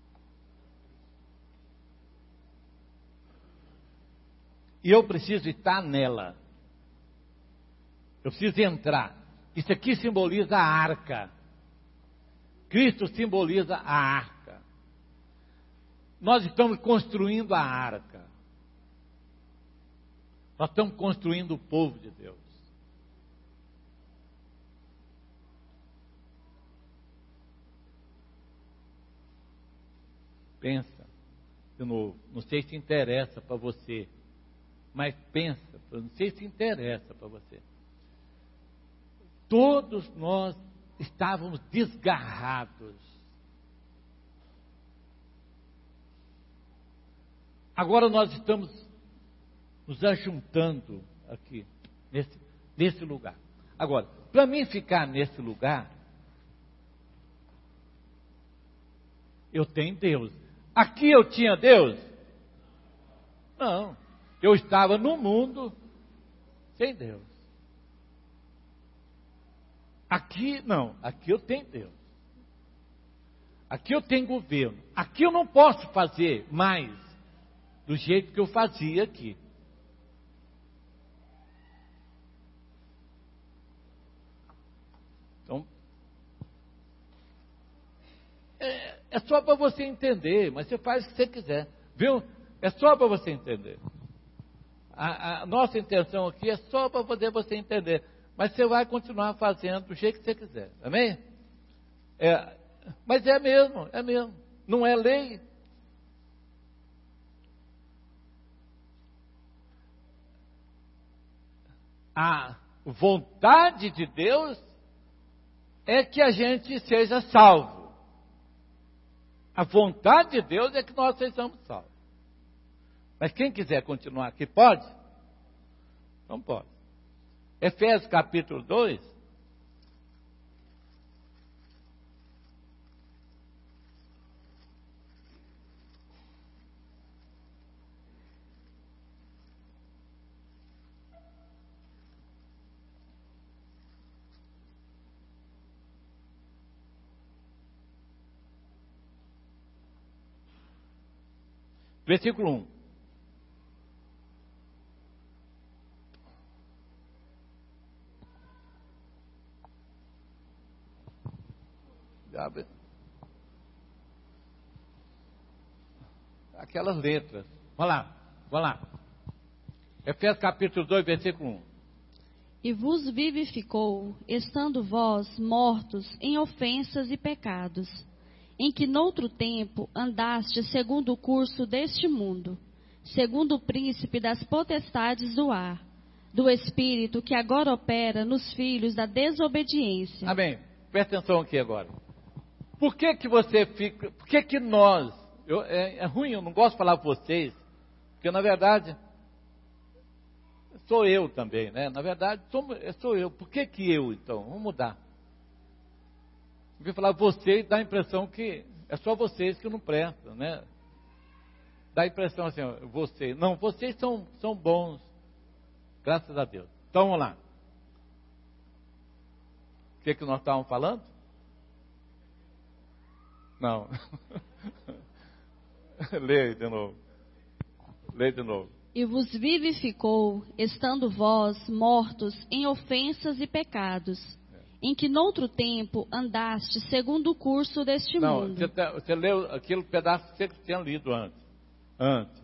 E eu preciso estar nela. Eu preciso entrar. Isso aqui simboliza a arca. Cristo simboliza a arca. Nós estamos construindo a arca. Nós estamos construindo o povo de Deus. Pensa, de novo, não sei se interessa para você, mas pensa, não sei se interessa para você. Todos nós estávamos desgarrados. Agora nós estamos nos ajuntando aqui, nesse, nesse lugar. Agora, para mim ficar nesse lugar, eu tenho Deus. Aqui eu tinha Deus? Não. Eu estava no mundo sem Deus. Aqui, não. Aqui eu tenho Deus. Aqui eu tenho governo. Aqui eu não posso fazer mais do jeito que eu fazia aqui. Então, é, é só para você entender, mas você faz o que você quiser, viu? É só para você entender. A, a nossa intenção aqui é só para poder você entender, mas você vai continuar fazendo do jeito que você quiser, amém? É, mas é mesmo, é mesmo, não é lei. A vontade de Deus é que a gente seja salvo. A vontade de Deus é que nós sejamos salvos. Mas quem quiser continuar aqui, pode? Não pode. Efésios capítulo dois. Versículo um. Aquelas letras. Vamos lá, vamos lá. Efésios capítulo dois, versículo um.
E vos vivificou, estando vós mortos em ofensas e pecados, em que noutro tempo andaste segundo o curso deste mundo, segundo o príncipe das potestades do ar, do espírito que agora opera nos filhos da desobediência.
Amém. Presta atenção aqui agora. Por que que você fica, por que que nós, eu, é, é ruim, eu não gosto de falar vocês, porque na verdade, sou eu também, né? Na verdade, sou, sou eu. Por que que eu, então? Vamos mudar. Eu vou falar vocês, dá a impressão que é só vocês que não prestam, né? Dá a impressão assim, ó, vocês. Não, vocês são, são bons, graças a Deus. Então, vamos lá. O que que nós estávamos falando? Não. Leia de novo. Leia de novo.
E vos vivificou, estando vós mortos em ofensas e pecados, em que noutro tempo andaste segundo o curso deste
Não,
mundo.
Você, tá, você leu aquele pedaço que você tinha lido antes. Antes.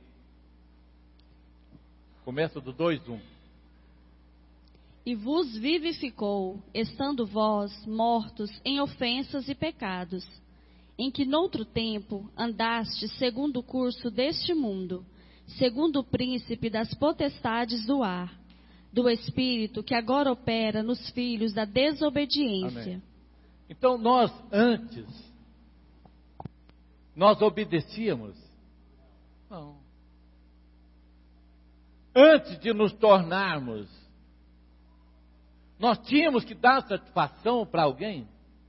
Começa do dois, um.
E vos vivificou, estando vós mortos em ofensas e pecados, em que noutro tempo andaste segundo o curso deste mundo, segundo o príncipe das potestades do ar, do espírito que agora opera nos filhos da desobediência.
Amém. Então nós antes, nós obedecíamos? Não. Antes de nos tornarmos, nós tínhamos que dar satisfação para alguém?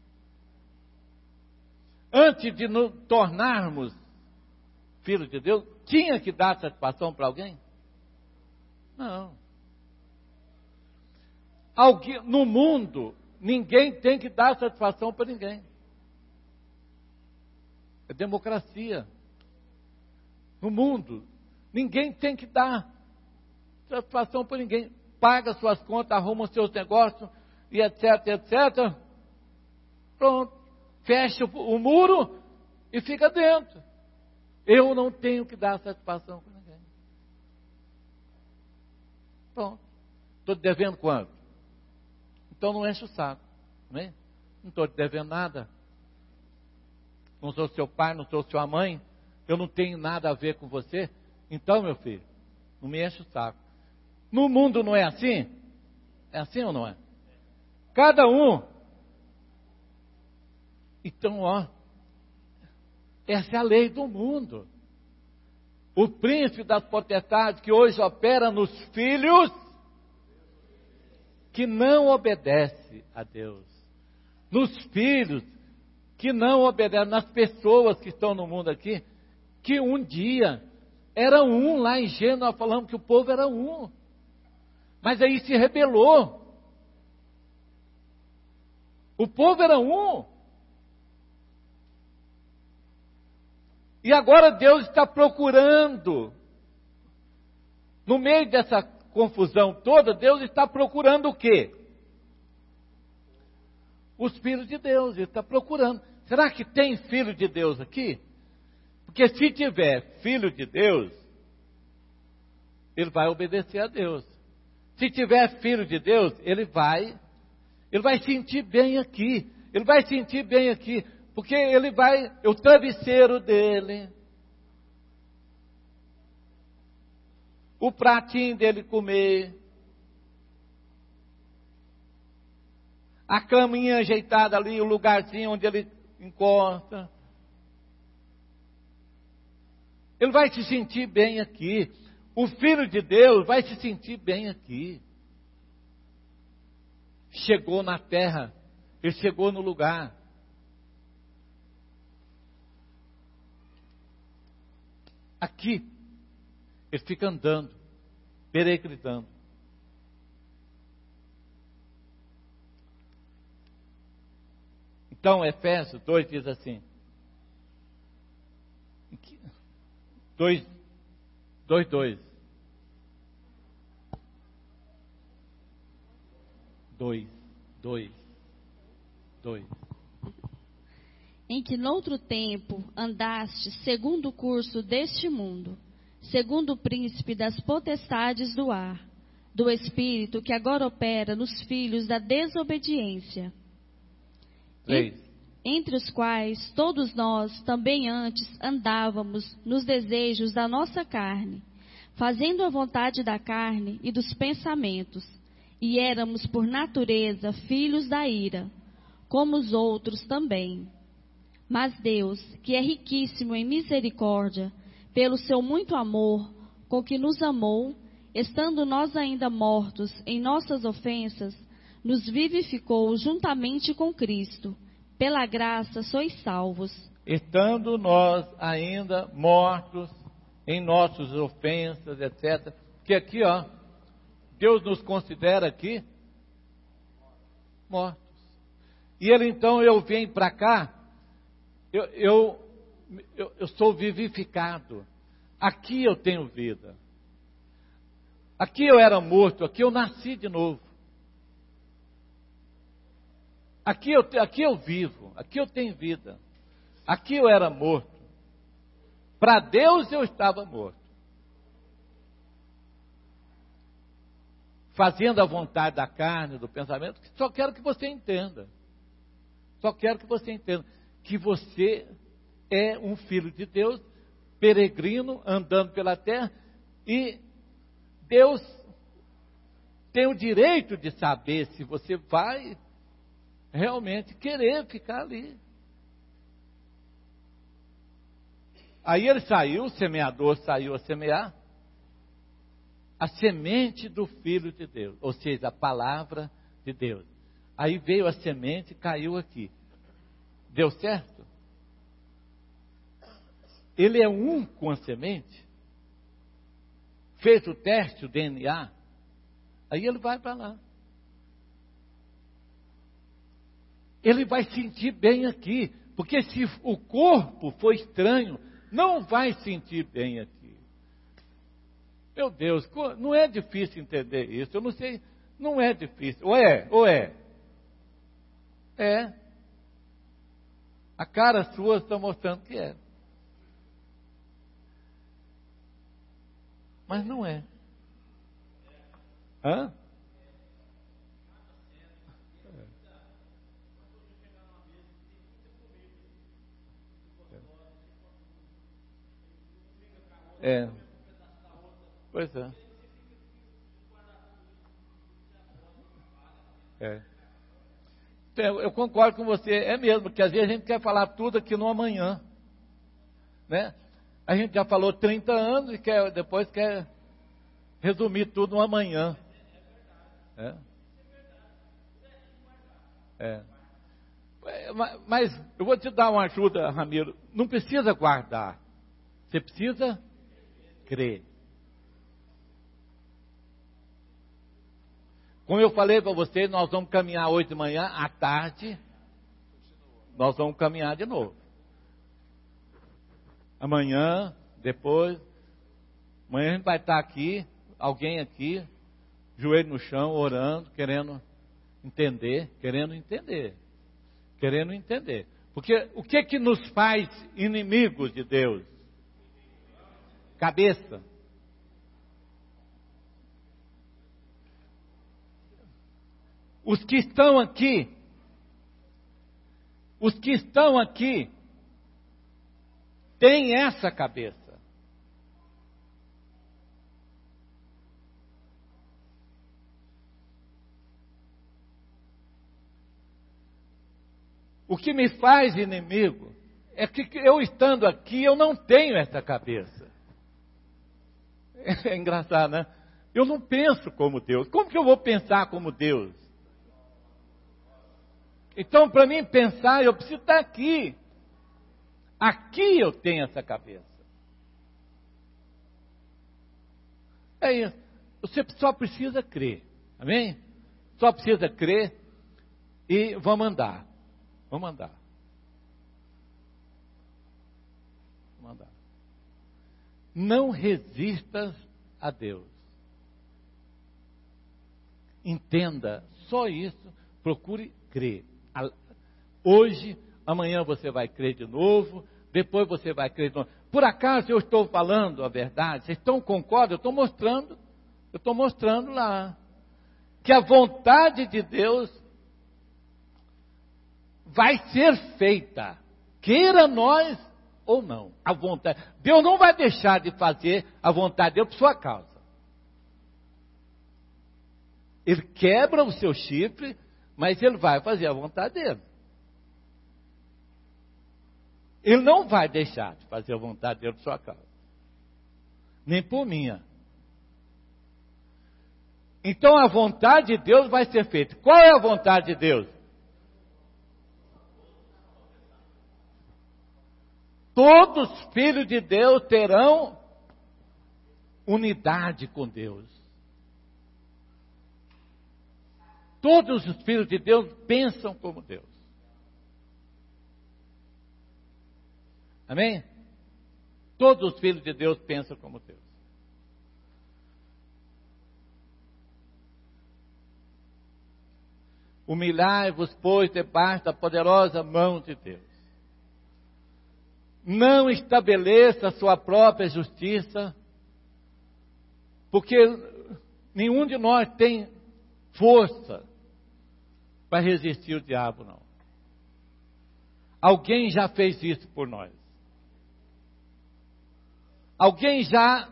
Antes de nos tornarmos filhos de Deus, tinha que dar satisfação para alguém? Não. Alguém, no mundo, ninguém tem que dar satisfação para ninguém. É democracia. No mundo, ninguém tem que dar satisfação para ninguém. Paga suas contas, arruma seus negócios, e etc, etcétera. Pronto. Fecha o muro e fica dentro. Eu não tenho que dar satisfação para ninguém. Pronto. Estou te devendo quanto? Então não enche o saco. Né? Não estou te devendo nada. Não sou seu pai, não sou sua mãe. Eu não tenho nada a ver com você. Então, meu filho, não me enche o saco. No mundo não é assim? É assim ou não é? Cada um. Então, ó, essa é a lei do mundo. O príncipe das potestades que hoje opera nos filhos que não obedecem a Deus. Nos filhos que não obedecem, nas pessoas que estão no mundo aqui, que um dia era um, lá em Gênesis nós falamos que o povo era um. Mas aí se rebelou. O povo era um. E agora Deus está procurando, no meio dessa confusão toda, Deus está procurando o quê? Os filhos de Deus, Ele está procurando. Será que tem filho de Deus aqui? Porque se tiver filho de Deus, ele vai obedecer a Deus. Se tiver filho de Deus, ele vai, ele vai sentir bem aqui. Ele vai sentir bem aqui. Porque ele vai, o travesseiro dele, o pratinho dele comer, a caminha ajeitada ali, o lugarzinho onde ele encosta. Ele vai se sentir bem aqui. O Filho de Deus vai se sentir bem aqui. Chegou na terra, ele chegou no lugar. Aqui, ele fica andando, peregrinando. Então, Efésios dois diz assim, dois, dois, dois. Dois, dois, dois.
Em que noutro tempo andaste segundo o curso deste mundo, segundo o príncipe das potestades do ar, do Espírito que agora opera nos filhos da desobediência.
Três.
Entre os quais todos nós também antes andávamos nos desejos da nossa carne, fazendo a vontade da carne e dos pensamentos, e éramos por natureza filhos da ira, como os outros também. Mas Deus, que é riquíssimo em misericórdia, pelo seu muito amor com que nos amou, estando nós ainda mortos em nossas ofensas, nos vivificou juntamente com Cristo. Pela graça sois salvos.
Estando nós ainda mortos em nossas ofensas, etcétera. Porque aqui, ó, Deus nos considera aqui mortos. E ele então, eu venho para cá, eu, eu, eu, eu sou vivificado. Aqui eu tenho vida. Aqui eu era morto, aqui eu nasci de novo. Aqui eu, aqui eu vivo, aqui eu tenho vida. Aqui eu era morto. Para Deus eu estava morto. Fazendo a vontade da carne, do pensamento, só quero que você entenda. Só quero que você entenda que você é um filho de Deus, peregrino, andando pela terra, e Deus tem o direito de saber se você vai realmente querer ficar ali. Aí ele saiu, o semeador saiu a semear a semente do Filho de Deus, ou seja, a palavra de Deus. Aí veio a semente e caiu aqui. Deu certo? Ele é um com a semente. Fez o teste, o D N A. Aí ele vai para lá. Ele vai sentir bem aqui, porque se o corpo for estranho, não vai sentir bem aqui. Meu Deus, não é difícil entender isso, eu não sei, não é difícil, ou é, ou é? É. A cara sua está mostrando que é. Mas não é. Hã? É. Pois é. É. Eu, eu concordo com você, é mesmo, porque às vezes a gente quer falar tudo aqui no amanhã, né? A gente já falou trinta anos e quer, depois quer resumir tudo no amanhã. É. É. Mas eu vou te dar uma ajuda, Ramiro. Não precisa guardar. Você precisa crer. Como eu falei para vocês, nós vamos caminhar hoje de manhã, à tarde, nós vamos caminhar de novo. Amanhã, depois, amanhã a gente vai estar aqui, alguém aqui, joelho no chão, orando, querendo entender, querendo entender, querendo entender. Porque o que que nos faz inimigos de Deus? Cabeça. Os que estão aqui, os que estão aqui, têm essa cabeça. O que me faz inimigo é que eu estando aqui, eu não tenho essa cabeça. É engraçado, né? Eu não penso como Deus. Como que eu vou pensar como Deus? Então, para mim pensar, eu preciso estar aqui. Aqui eu tenho essa cabeça. É isso. Você só precisa crer. Amém? Só precisa crer e vamos andar. Vamos andar. Vamos andar. Não resistas a Deus. Entenda só isso. Procure crer. Hoje, amanhã você vai crer de novo, depois você vai crer de novo. Por acaso eu estou falando a verdade? Vocês estão concordam? Eu estou mostrando, eu Eu estou mostrando lá que a vontade de Deus vai ser feita, queira nós ou não. A vontade, Deus não vai deixar de fazer a vontade de Deus por sua causa. Ele quebra o seu chifre, mas ele vai fazer a vontade dele. Ele não vai deixar de fazer a vontade dele por sua causa, nem por minha. Então a vontade de Deus vai ser feita. Qual é a vontade de Deus? Todos os filhos de Deus terão unidade com Deus. Todos os filhos de Deus pensam como Deus. Amém? Todos os filhos de Deus pensam como Deus. Humilhai-vos, pois, debaixo da poderosa mão de Deus. Não estabeleça a sua própria justiça, porque nenhum de nós tem força para resistir ao diabo, não. Alguém já fez isso por nós. Alguém já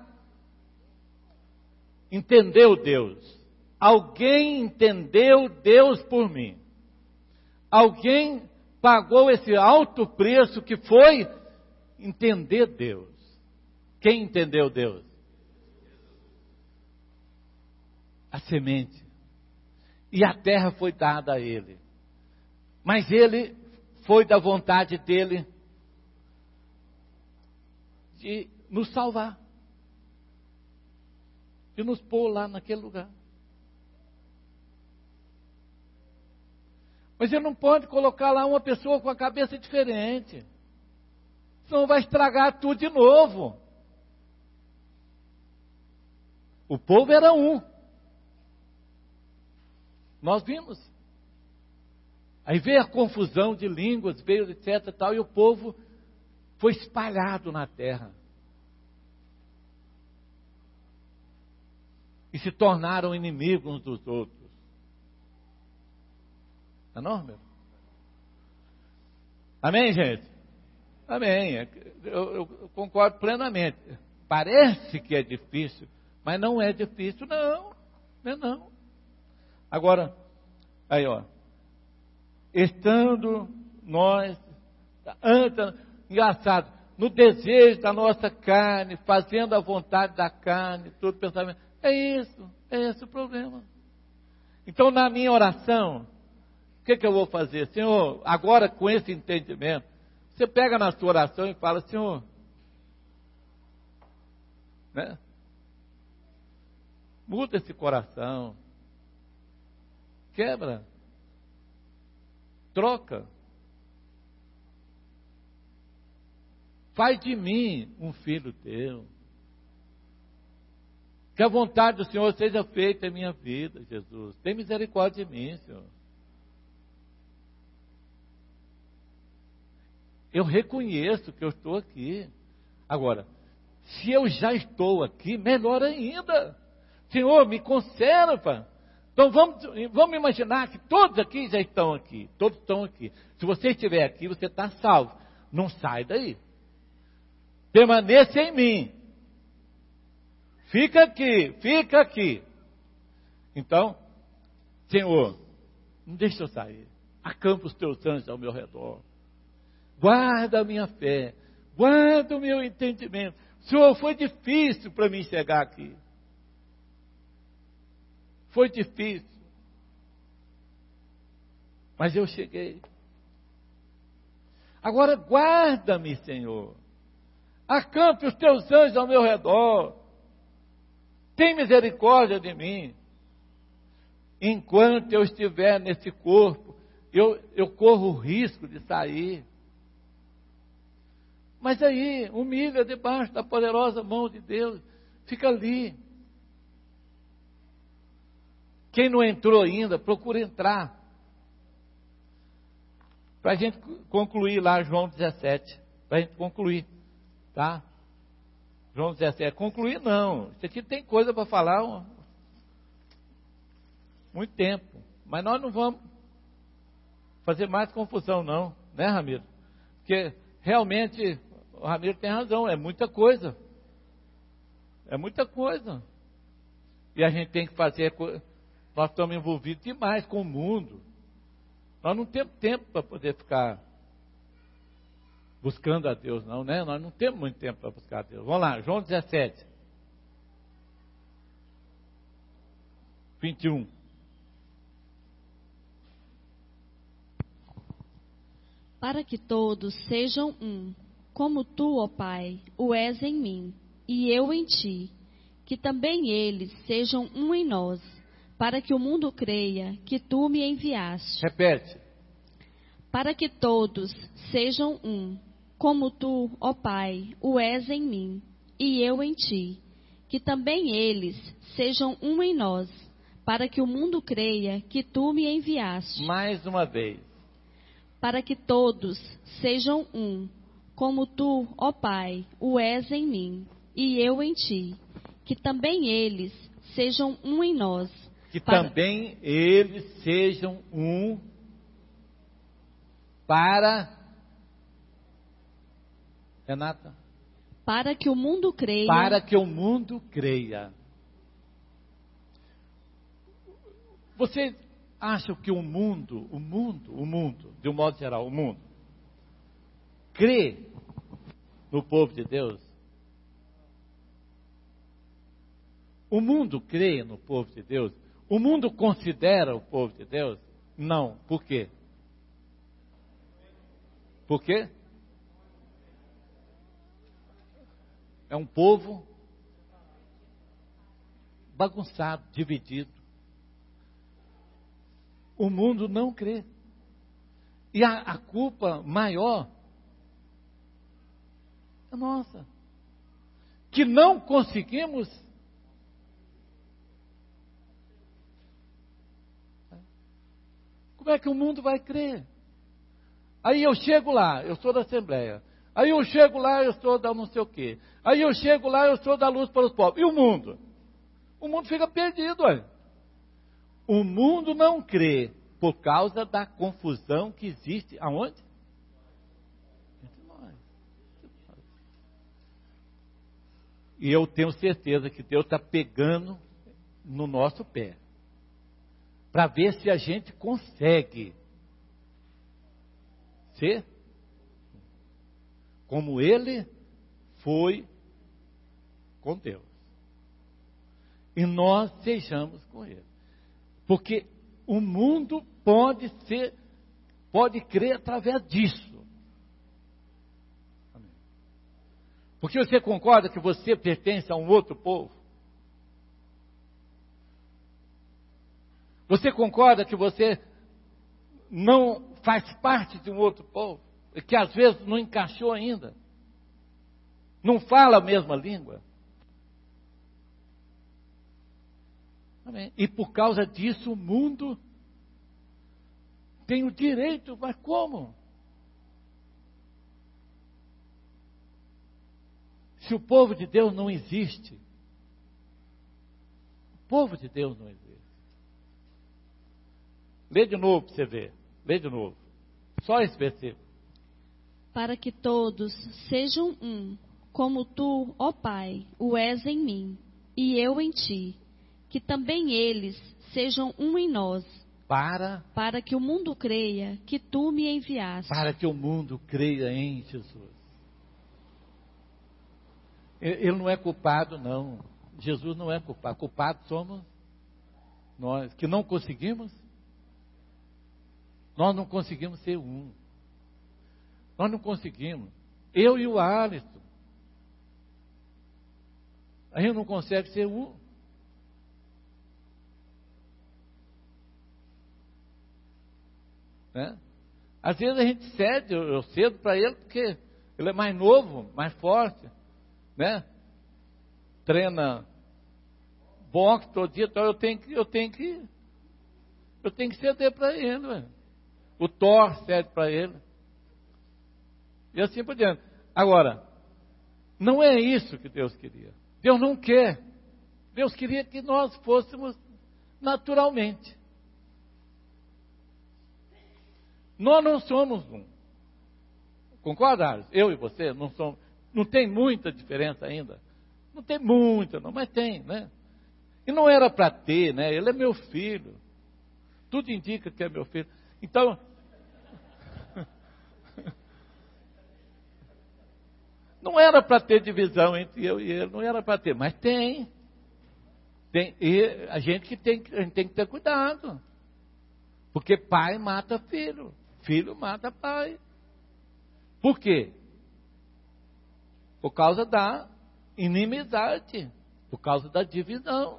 entendeu Deus. Alguém entendeu Deus por mim. Alguém pagou esse alto preço que foi entender Deus. Quem entendeu Deus? A semente. E a terra foi dada a ele. Mas ele foi da vontade dele de nos salvar. De nos pôr lá naquele lugar. Mas ele não pode colocar lá uma pessoa com a cabeça diferente. Senão vai estragar tudo de novo. O povo era um. Nós vimos. Aí veio a confusão de línguas, veio etc e tal, e o povo foi espalhado na terra. E se tornaram inimigos uns dos outros. Não é não, meu? Amém, gente? Amém. Eu, eu concordo plenamente. Parece que é difícil, mas não é difícil, não. Não é não. Agora, aí ó. Estando nós, antes, engraçado, no desejo da nossa carne, fazendo a vontade da carne, todo pensamento. É isso, é esse o problema. Então, na minha oração, o que, que eu vou fazer? Senhor, agora com esse entendimento, você pega na sua oração e fala, Senhor, né? Muda esse coração, quebra, troca, faz de mim um filho teu, que a vontade do Senhor seja feita em minha vida, Jesus, tem misericórdia de mim, Senhor. Eu reconheço que eu estou aqui. Agora, se eu já estou aqui, melhor ainda. Senhor, me conserva. Então vamos, vamos imaginar que todos aqui já estão aqui. Todos estão aqui. Se você estiver aqui, você está salvo. Não sai daí. Permaneça em mim. Fica aqui, fica aqui. Então, Senhor, não deixa eu sair. Acampa os teus anjos ao meu redor. Guarda a minha fé, guarda o meu entendimento. Senhor, foi difícil para mim chegar aqui. Foi difícil. Mas eu cheguei. Agora guarda-me, Senhor. Acampe os teus anjos ao meu redor. Tem misericórdia de mim. Enquanto eu estiver nesse corpo, eu, eu corro o risco de sair. Mas aí, humilha debaixo da poderosa mão de Deus. Fica ali. Quem não entrou ainda, procura entrar. Para a gente concluir lá João dezessete. Para a gente concluir. Tá? João dezessete. Concluir não. Isso aqui tem coisa para falar muito tempo. Mas nós não vamos fazer mais confusão não, né, Ramiro? Porque realmente o Ramiro tem razão, é muita coisa. É muita coisa. E a gente tem que fazer, nós estamos envolvidos demais com o mundo. Nós não temos tempo para poder ficar buscando a Deus, não, né? Nós não temos muito tempo para buscar a Deus. Vamos lá, João dezessete, vinte e um.
Para que todos sejam um, como tu, ó Pai, o és em mim, e eu em ti, que também eles sejam um em nós, para que o mundo creia que tu me enviaste.
Repete.
Para que todos sejam um, como tu, ó Pai, o és em mim, e eu em ti, que também eles sejam um em nós, para que o mundo creia que tu me enviaste.
Mais uma vez.
Para que todos sejam um, como tu, ó Pai, o és em mim, e eu em ti, que também eles sejam um em nós.
Que
para...
também eles sejam um para... Renata?
Para que o mundo creia.
Para que o mundo creia. Você acha que o mundo, o mundo, o mundo, de um modo geral, o mundo, crê no povo de Deus? O mundo crê no povo de Deus? O mundo considera o povo de Deus? Não. Por quê? Por quê? É um povo bagunçado, dividido. O mundo não crê. E a, a culpa maior é nossa. Que não conseguimos Como é que o mundo vai crer? Aí eu chego lá, eu sou da Assembleia. Aí eu chego lá, eu sou da não sei o quê. Aí eu chego lá, eu sou da Luz para os Pobres. E o mundo? O mundo fica perdido, olha. O mundo não crê por causa da confusão que existe. Aonde? Entre nós. E eu tenho certeza que Deus está pegando no nosso pé. Para ver se a gente consegue ser como Ele foi com Deus. E nós sejamos com Ele. Porque o mundo pode ser, pode crer através disso. Amém. Porque você concorda que você pertence a um outro povo? Você concorda que você não faz parte de um outro povo? E que às vezes não encaixou ainda? Não fala a mesma língua? Amém. E por causa disso o mundo tem o direito, mas como? Se o povo de Deus não existe, o povo de Deus não existe. Lê de novo para você ver. Lê de novo. Só esse versículo.
Para que todos sejam um, como tu, ó Pai, o és em mim, e eu em ti, que também eles sejam um em nós.
Para?
Para que o mundo creia que tu me enviaste.
Para que o mundo creia em Jesus. Ele não é culpado, não. Jesus não é culpado. Culpados somos nós, que não conseguimos. Nós não conseguimos ser um. Nós não conseguimos. Eu e o Alisson. A gente não consegue ser um. Né? Às vezes a gente cede, eu, eu cedo para ele porque ele é mais novo, mais forte, né? Treina boxe todo dia, então eu tenho que, eu tenho que, eu tenho que ceder para ele, ué. O Thor cede para ele. E assim por diante. Agora, não é isso que Deus queria. Deus não quer. Deus queria que nós fôssemos naturalmente. Nós não somos um. Concorda? Eu e você não somos. Não tem muita diferença ainda. Não tem muita, não, mas tem, né? E não era para ter, né? Ele é meu filho. Tudo indica que é meu filho. Então, não era para ter divisão entre eu e ele, não era para ter, mas tem. Tem, e a gente que tem, a gente tem que ter cuidado. Porque pai mata filho, filho mata pai. Por quê? Por causa da inimizade, por causa da divisão.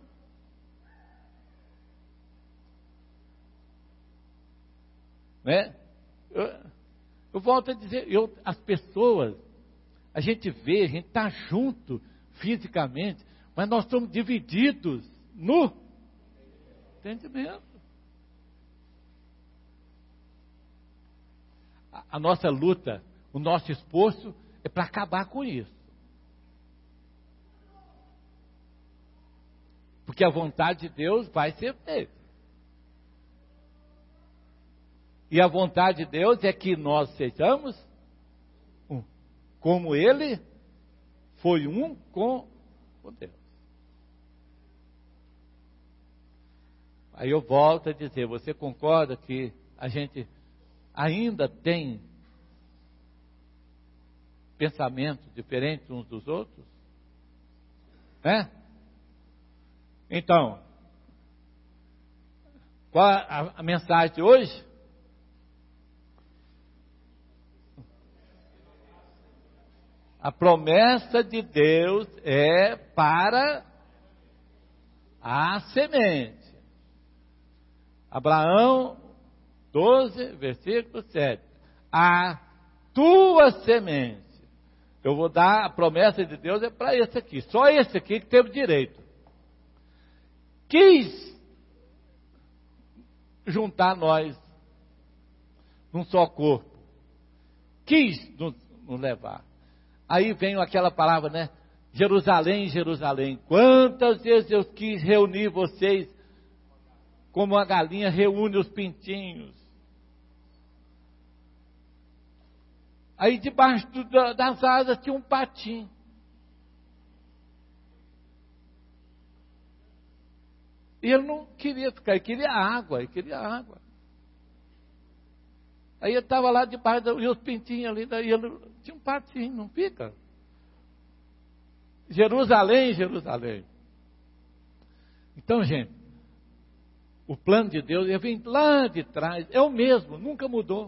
Né? Eu, eu volto a dizer, eu, as pessoas, a gente vê, a gente está junto fisicamente, mas nós somos divididos no entendimento. A, a nossa luta, o nosso esforço é para acabar com isso. Porque a vontade de Deus vai ser feita. E a vontade de Deus é que nós sejamos um, como Ele foi um com o Deus. Aí eu volto a dizer, você concorda que a gente ainda tem pensamentos diferentes uns dos outros? Né? Então, qual a, a mensagem de hoje? A promessa de Deus é para a semente. Abraão doze, versículo sete. A tua semente. Eu vou dar, a promessa de Deus é para esse aqui. Só esse aqui que teve direito. Quis juntar nós num só corpo. Quis nos, nos levar. Aí vem aquela palavra, né? Jerusalém, Jerusalém. Quantas vezes eu quis reunir vocês como a galinha reúne os pintinhos. Aí debaixo do, das asas tinha um patinho. E ele não queria ficar, ele queria água, ele queria água. Aí ele estava lá debaixo, e os pintinhos ali, daí ele tinha um patinho, não fica? Jerusalém, Jerusalém. Então, gente, o plano de Deus, ele vem lá de trás, é o mesmo, nunca mudou.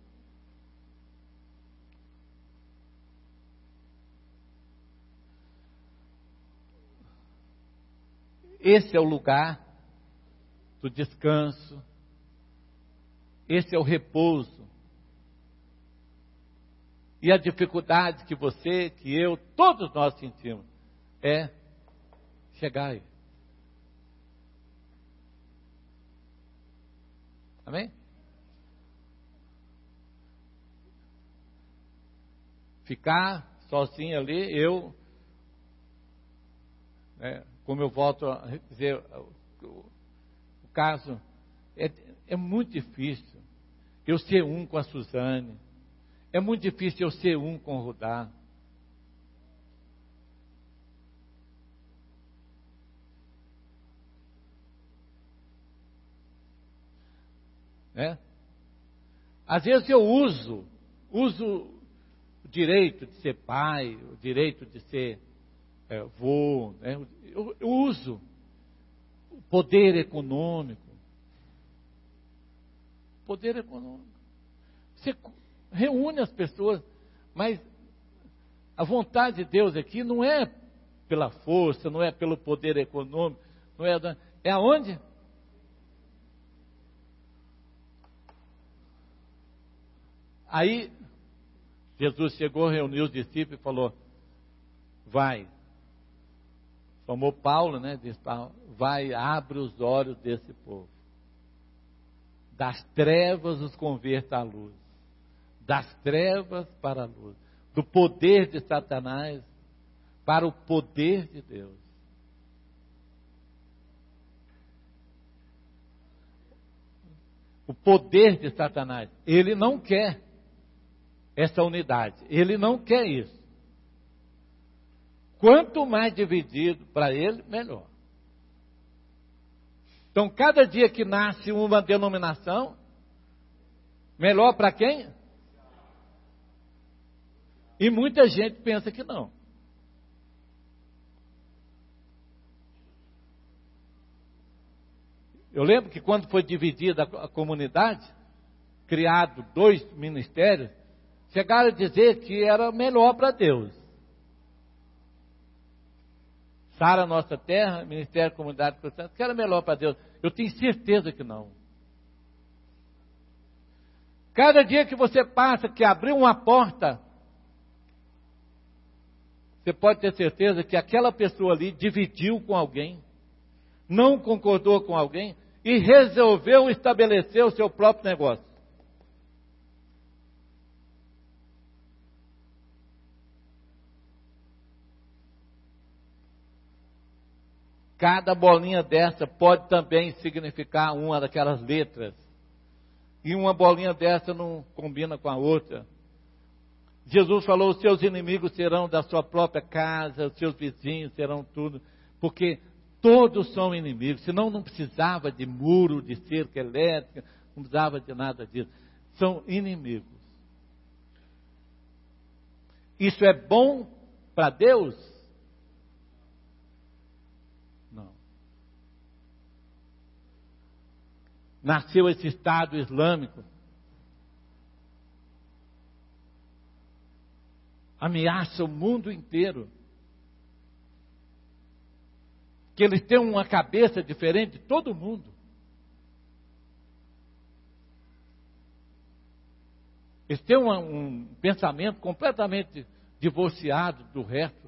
Esse é o lugar do descanso, esse é o repouso. E a dificuldade que você, que eu, todos nós sentimos, é chegar aí. Amém? Ficar sozinho ali, eu, né, como eu volto a dizer, o, o caso é, é muito difícil eu ser um com a Suzane, é muito difícil eu ser um com o Rudá. Né? Às vezes eu uso, uso o direito de ser pai, o direito de ser é, avô, né? eu, eu uso o poder econômico. Poder econômico. Você reúne as pessoas, mas a vontade de Deus aqui não é pela força, não é pelo poder econômico, não é, é aonde? Aí, Jesus chegou, reuniu os discípulos e falou, vai, chamou Paulo, né, disse, vai, abre os olhos desse povo, das trevas os converta à luz, das trevas para a luz, do poder de Satanás para o poder de Deus. o poder de Satanás. Ele não quer essa unidade. Ele não quer isso. Quanto mais dividido para ele, melhor. Então, cada dia que nasce uma denominação, melhor para quem? E muita gente pensa que não. Eu lembro que quando foi dividida a comunidade, criado dois ministérios, chegaram a dizer que era melhor para Deus. Sara Nossa Terra, Ministério da Comunidade Cristã, que era melhor para Deus. Eu tenho certeza que não. Cada dia que você passa, que abriu uma porta, você pode ter certeza que aquela pessoa ali dividiu com alguém, não concordou com alguém e resolveu estabelecer o seu próprio negócio. Cada bolinha dessa pode também significar uma daquelas letras. E uma bolinha dessa não combina com a outra. Jesus falou, os seus inimigos serão da sua própria casa, os seus vizinhos serão tudo. Porque todos são inimigos. Senão não precisava de muro, de cerca elétrica, não precisava de nada disso. São inimigos. Isso é bom para Deus? Não. Nasceu esse Estado Islâmico. Ameaça o mundo inteiro. Que eles têm uma cabeça diferente de todo mundo. Eles têm uma, um pensamento completamente divorciado do resto.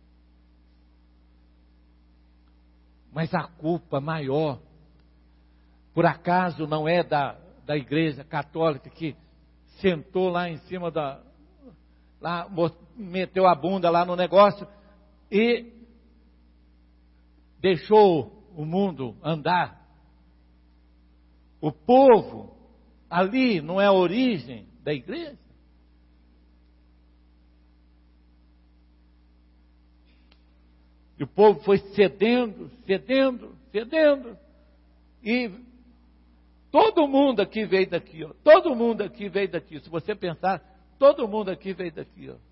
Mas a culpa maior, por acaso, não é da, da Igreja Católica que sentou lá em cima da... Lá, meteu a bunda lá no negócio e deixou o mundo andar. O povo ali não é a origem da igreja. E o povo foi cedendo, cedendo, cedendo. E todo mundo aqui veio daqui, ó. Todo mundo aqui veio daqui. Se você pensar, todo mundo aqui veio daqui, ó.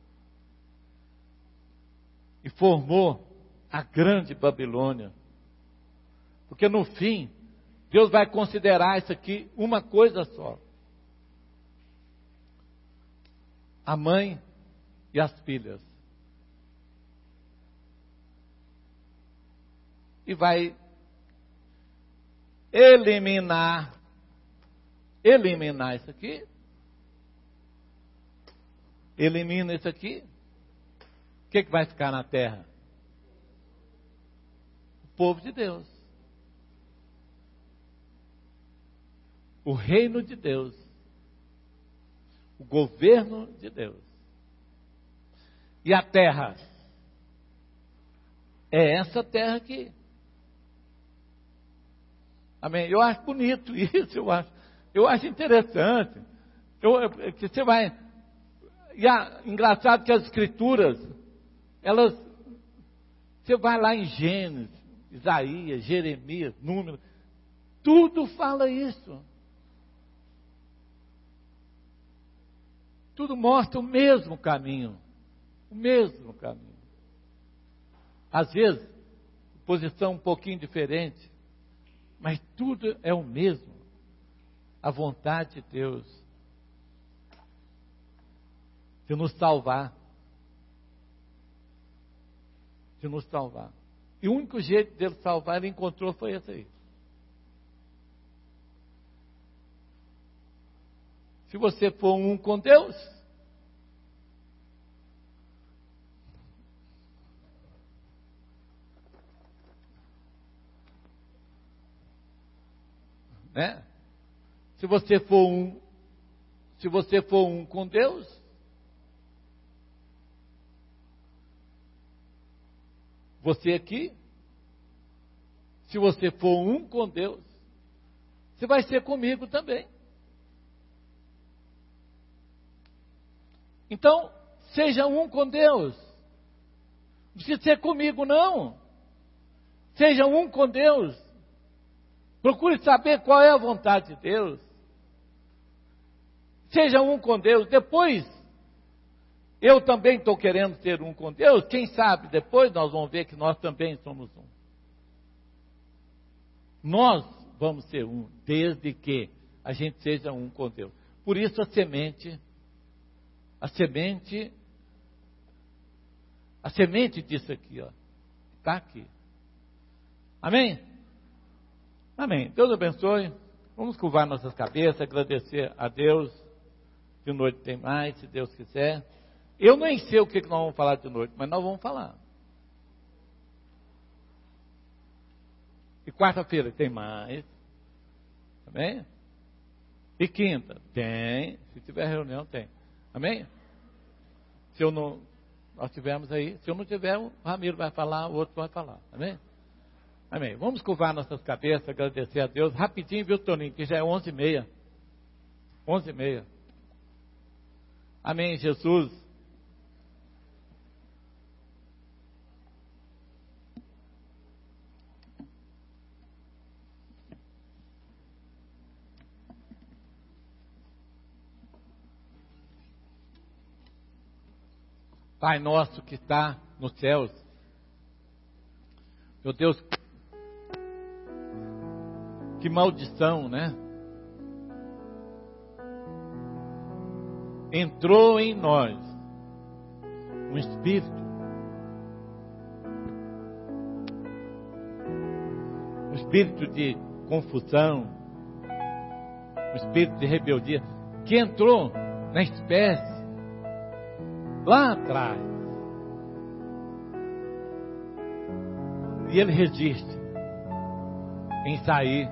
E formou a grande Babilônia. Porque no fim, Deus vai considerar isso aqui uma coisa só. A mãe e as filhas. E vai eliminar, eliminar isso aqui. Elimina isso aqui. O que, que vai ficar na terra? O povo de Deus. O reino de Deus. O governo de Deus. E a terra? É essa terra aqui. Amém? Eu acho bonito isso, eu acho, eu acho interessante. Eu, que você vai... E é engraçado que as escrituras, elas... Você vai lá em Gênesis, Isaías, Jeremias, Números, tudo fala isso. Tudo mostra o mesmo caminho. O mesmo caminho. Às vezes, posição um pouquinho diferente, mas tudo é o mesmo. A vontade de Deus de nos salvar. De nos salvar. E o único jeito dele salvar, ele encontrou, foi esse aí. Se você for um com Deus, né? Se você for um, se você for um com Deus, você aqui, se você for um com Deus, você vai ser comigo também. Então, seja um com Deus. Não precisa ser comigo, não. Seja um com Deus. Procure saber qual é a vontade de Deus. Seja um com Deus. Depois, eu também estou querendo ser um com Deus. Quem sabe, depois nós vamos ver que nós também somos um. Nós vamos ser um, desde que a gente seja um com Deus. Por isso a semente, a semente, a semente disso aqui, ó, está aqui. Amém? Amém. Deus abençoe. Vamos curvar nossas cabeças, agradecer a Deus. De noite tem mais, se Deus quiser. Eu nem sei o que nós vamos falar de noite, mas nós vamos falar. E quarta-feira tem mais. Amém? E quinta? Tem. Se tiver reunião, tem. Amém? Se eu não... Nós tivermos aí. Se eu não tiver, o Ramiro vai falar, o outro vai falar. Amém? Amém. Vamos curvar nossas cabeças, agradecer a Deus. Rapidinho, viu, Toninho? Que já é onze e meia. Onze e meia. Amém, Jesus. Pai nosso que está nos céus, meu Deus, que maldição, né? Entrou em nós um espírito, um espírito de confusão, um espírito de rebeldia, que entrou na espécie, lá atrás. E ele resiste em sair.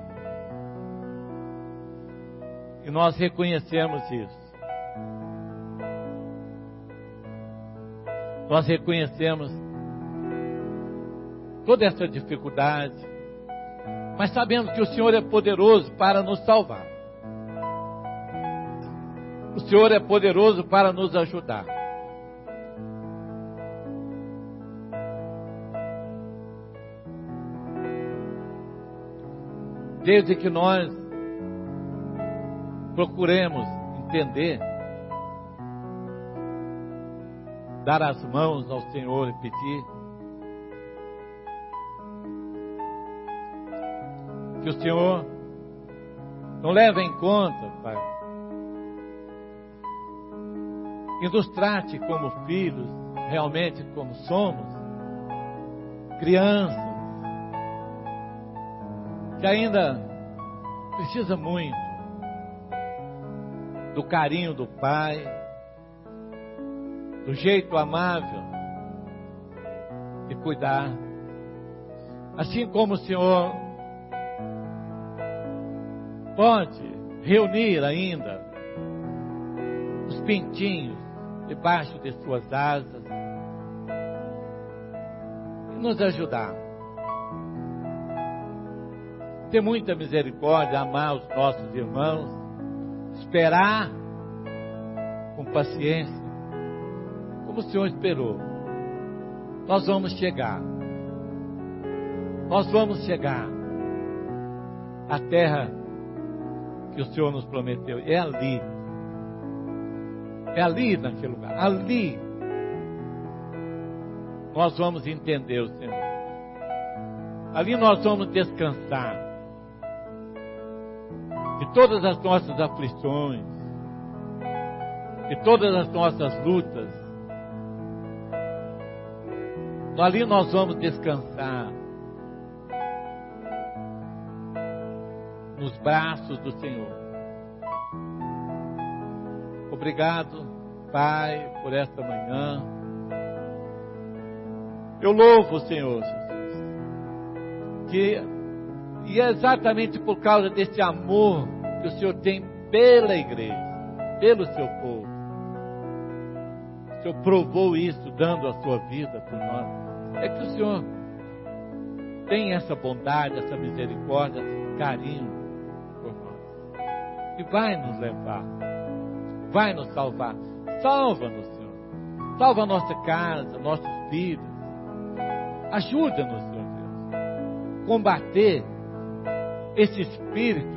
E nós reconhecemos isso. Nós reconhecemos toda essa dificuldade, mas sabemos que o Senhor é poderoso para nos salvar. O Senhor é poderoso para nos ajudar. Desde que nós procuremos entender, dar as mãos ao Senhor e pedir que o Senhor não leve em conta, Pai, e nos trate como filhos, realmente como somos, crianças, que ainda precisa muito do carinho do Pai, do jeito amável de cuidar. Assim como o Senhor pode reunir ainda os pintinhos debaixo de suas asas e nos ajudar. Ter muita misericórdia, amar os nossos irmãos, esperar com paciência, como o Senhor esperou. Nós vamos chegar. Nós vamos chegar à terra que o Senhor nos prometeu. É ali. É ali naquele lugar. Ali nós vamos entender o Senhor. Ali nós vamos descansar de todas as nossas aflições, de todas as nossas lutas. Ali nós vamos descansar nos braços do Senhor. Obrigado, Pai, por esta manhã. Eu louvo o Senhor, Jesus, que e é exatamente por causa desse amor que o Senhor tem pela igreja, pelo seu povo. O Senhor provou isso dando a sua vida por nós. É que o Senhor tem essa bondade, essa misericórdia, esse carinho por nós. E vai nos levar, vai nos salvar. Salva-nos, Senhor. Salva a nossa casa, nossos filhos. Ajuda-nos, Senhor Deus, combater esse espírito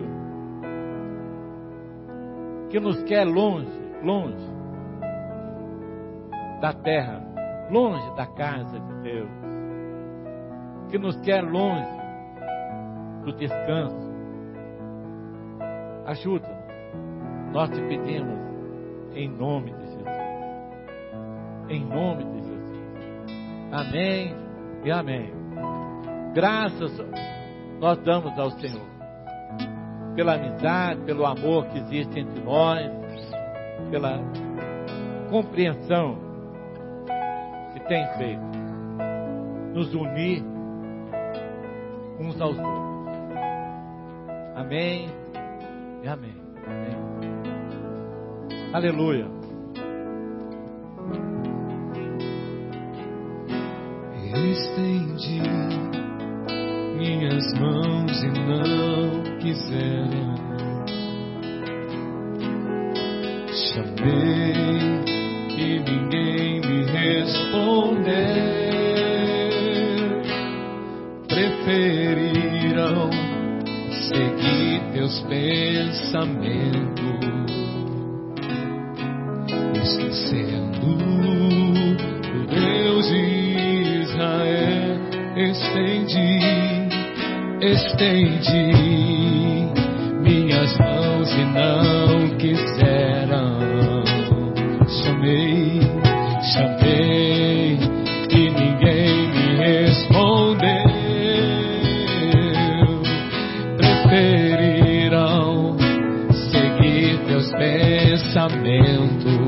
que nos quer longe, longe da terra, longe da casa de Deus, que nos quer longe do descanso. Ajuda-nos, nós te pedimos em nome de Jesus, em nome de Jesus. Amém e amém. Graças nós damos ao Senhor pela amizade, pelo amor que existe entre nós, pela compreensão que tem feito nos unir uns aos outros. Amém e amém. Amém. Aleluia.
Estendi minhas mãos e não quiseram. Chamei e ninguém me respondeu. Preferiram seguir teus pensamentos, esquecendo o Deus de Israel. Estendi, estendi minhas mãos e não quiseram. Chamei, chamei e ninguém me respondeu. Preferiram seguir teus pensamentos,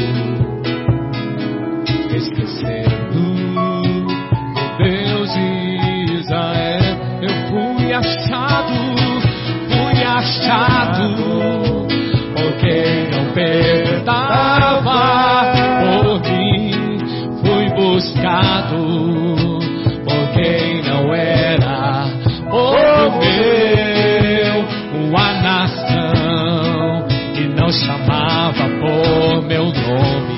esquecendo Deus de Israel. Eu fui achado, fui achado por quem não perguntava por mim. Fui buscado por quem não era povo meu. Uma nação que não chamava por meu nome.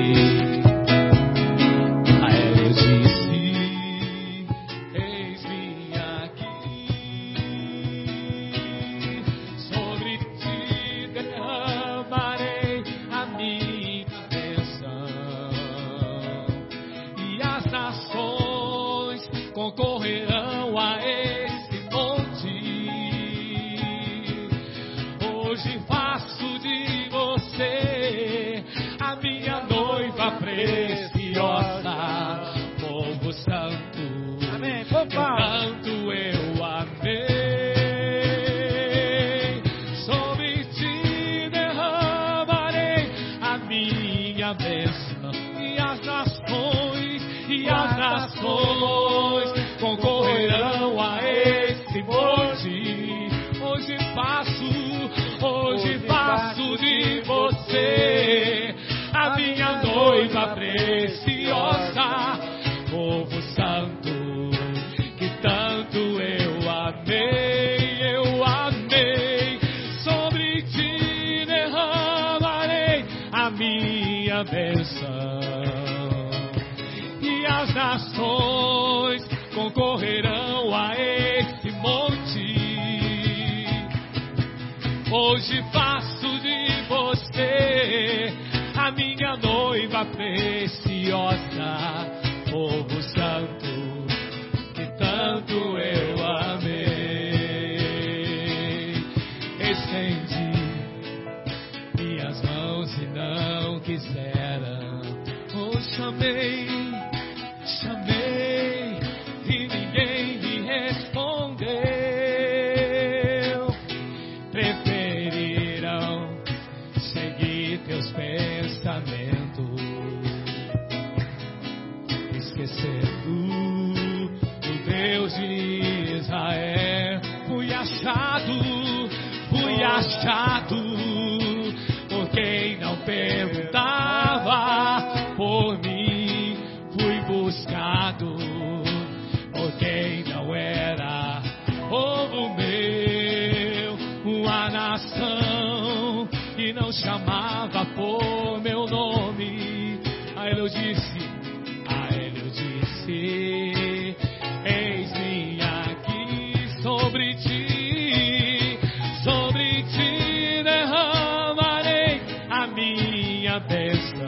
Concorrerão a esse monte. Hoje faço de você a minha noiva preciosa, povo santo. Amém. Tanto eu amei, sobre ti derramarei a minha bênção, e as nações, e as nações concorrerão a esse monte. Hoje faço, hoje faço de você a minha noiva preciosa, povo santo, que tanto eu amei, eu amei. Sobre ti derramarei a minha bênção, e as nações concorrerão a esse monte. Hoje faço de você a minha noiva preciosa, povo santo, que tanto eu amei. Estendi minhas mãos e não quiseram. Oh, chamei, chamei e ninguém me respondeu. Preferiram seguir teus pensamentos, esquecendo o Deus de Israel. Fui achado, fui achado por quem não perguntava por mim. Fui buscado por quem não era povo meu. Uma nação que não chamava por meu nome.
disse, a ele eu disse, eis-me aqui sobre ti, sobre ti derramarei a minha bênção.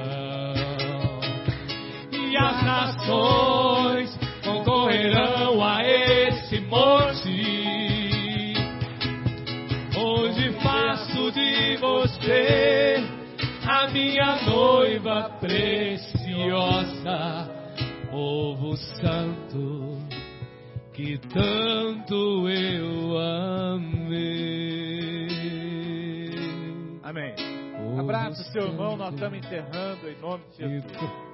E as nações concorrerão a esse monte, onde faço de você a minha noiva preciosa, povo santo que tanto eu amei.
Amém.
Povo
Abraça o seu irmão,
santo
nós estamos encerrando em nome de Jesus.
que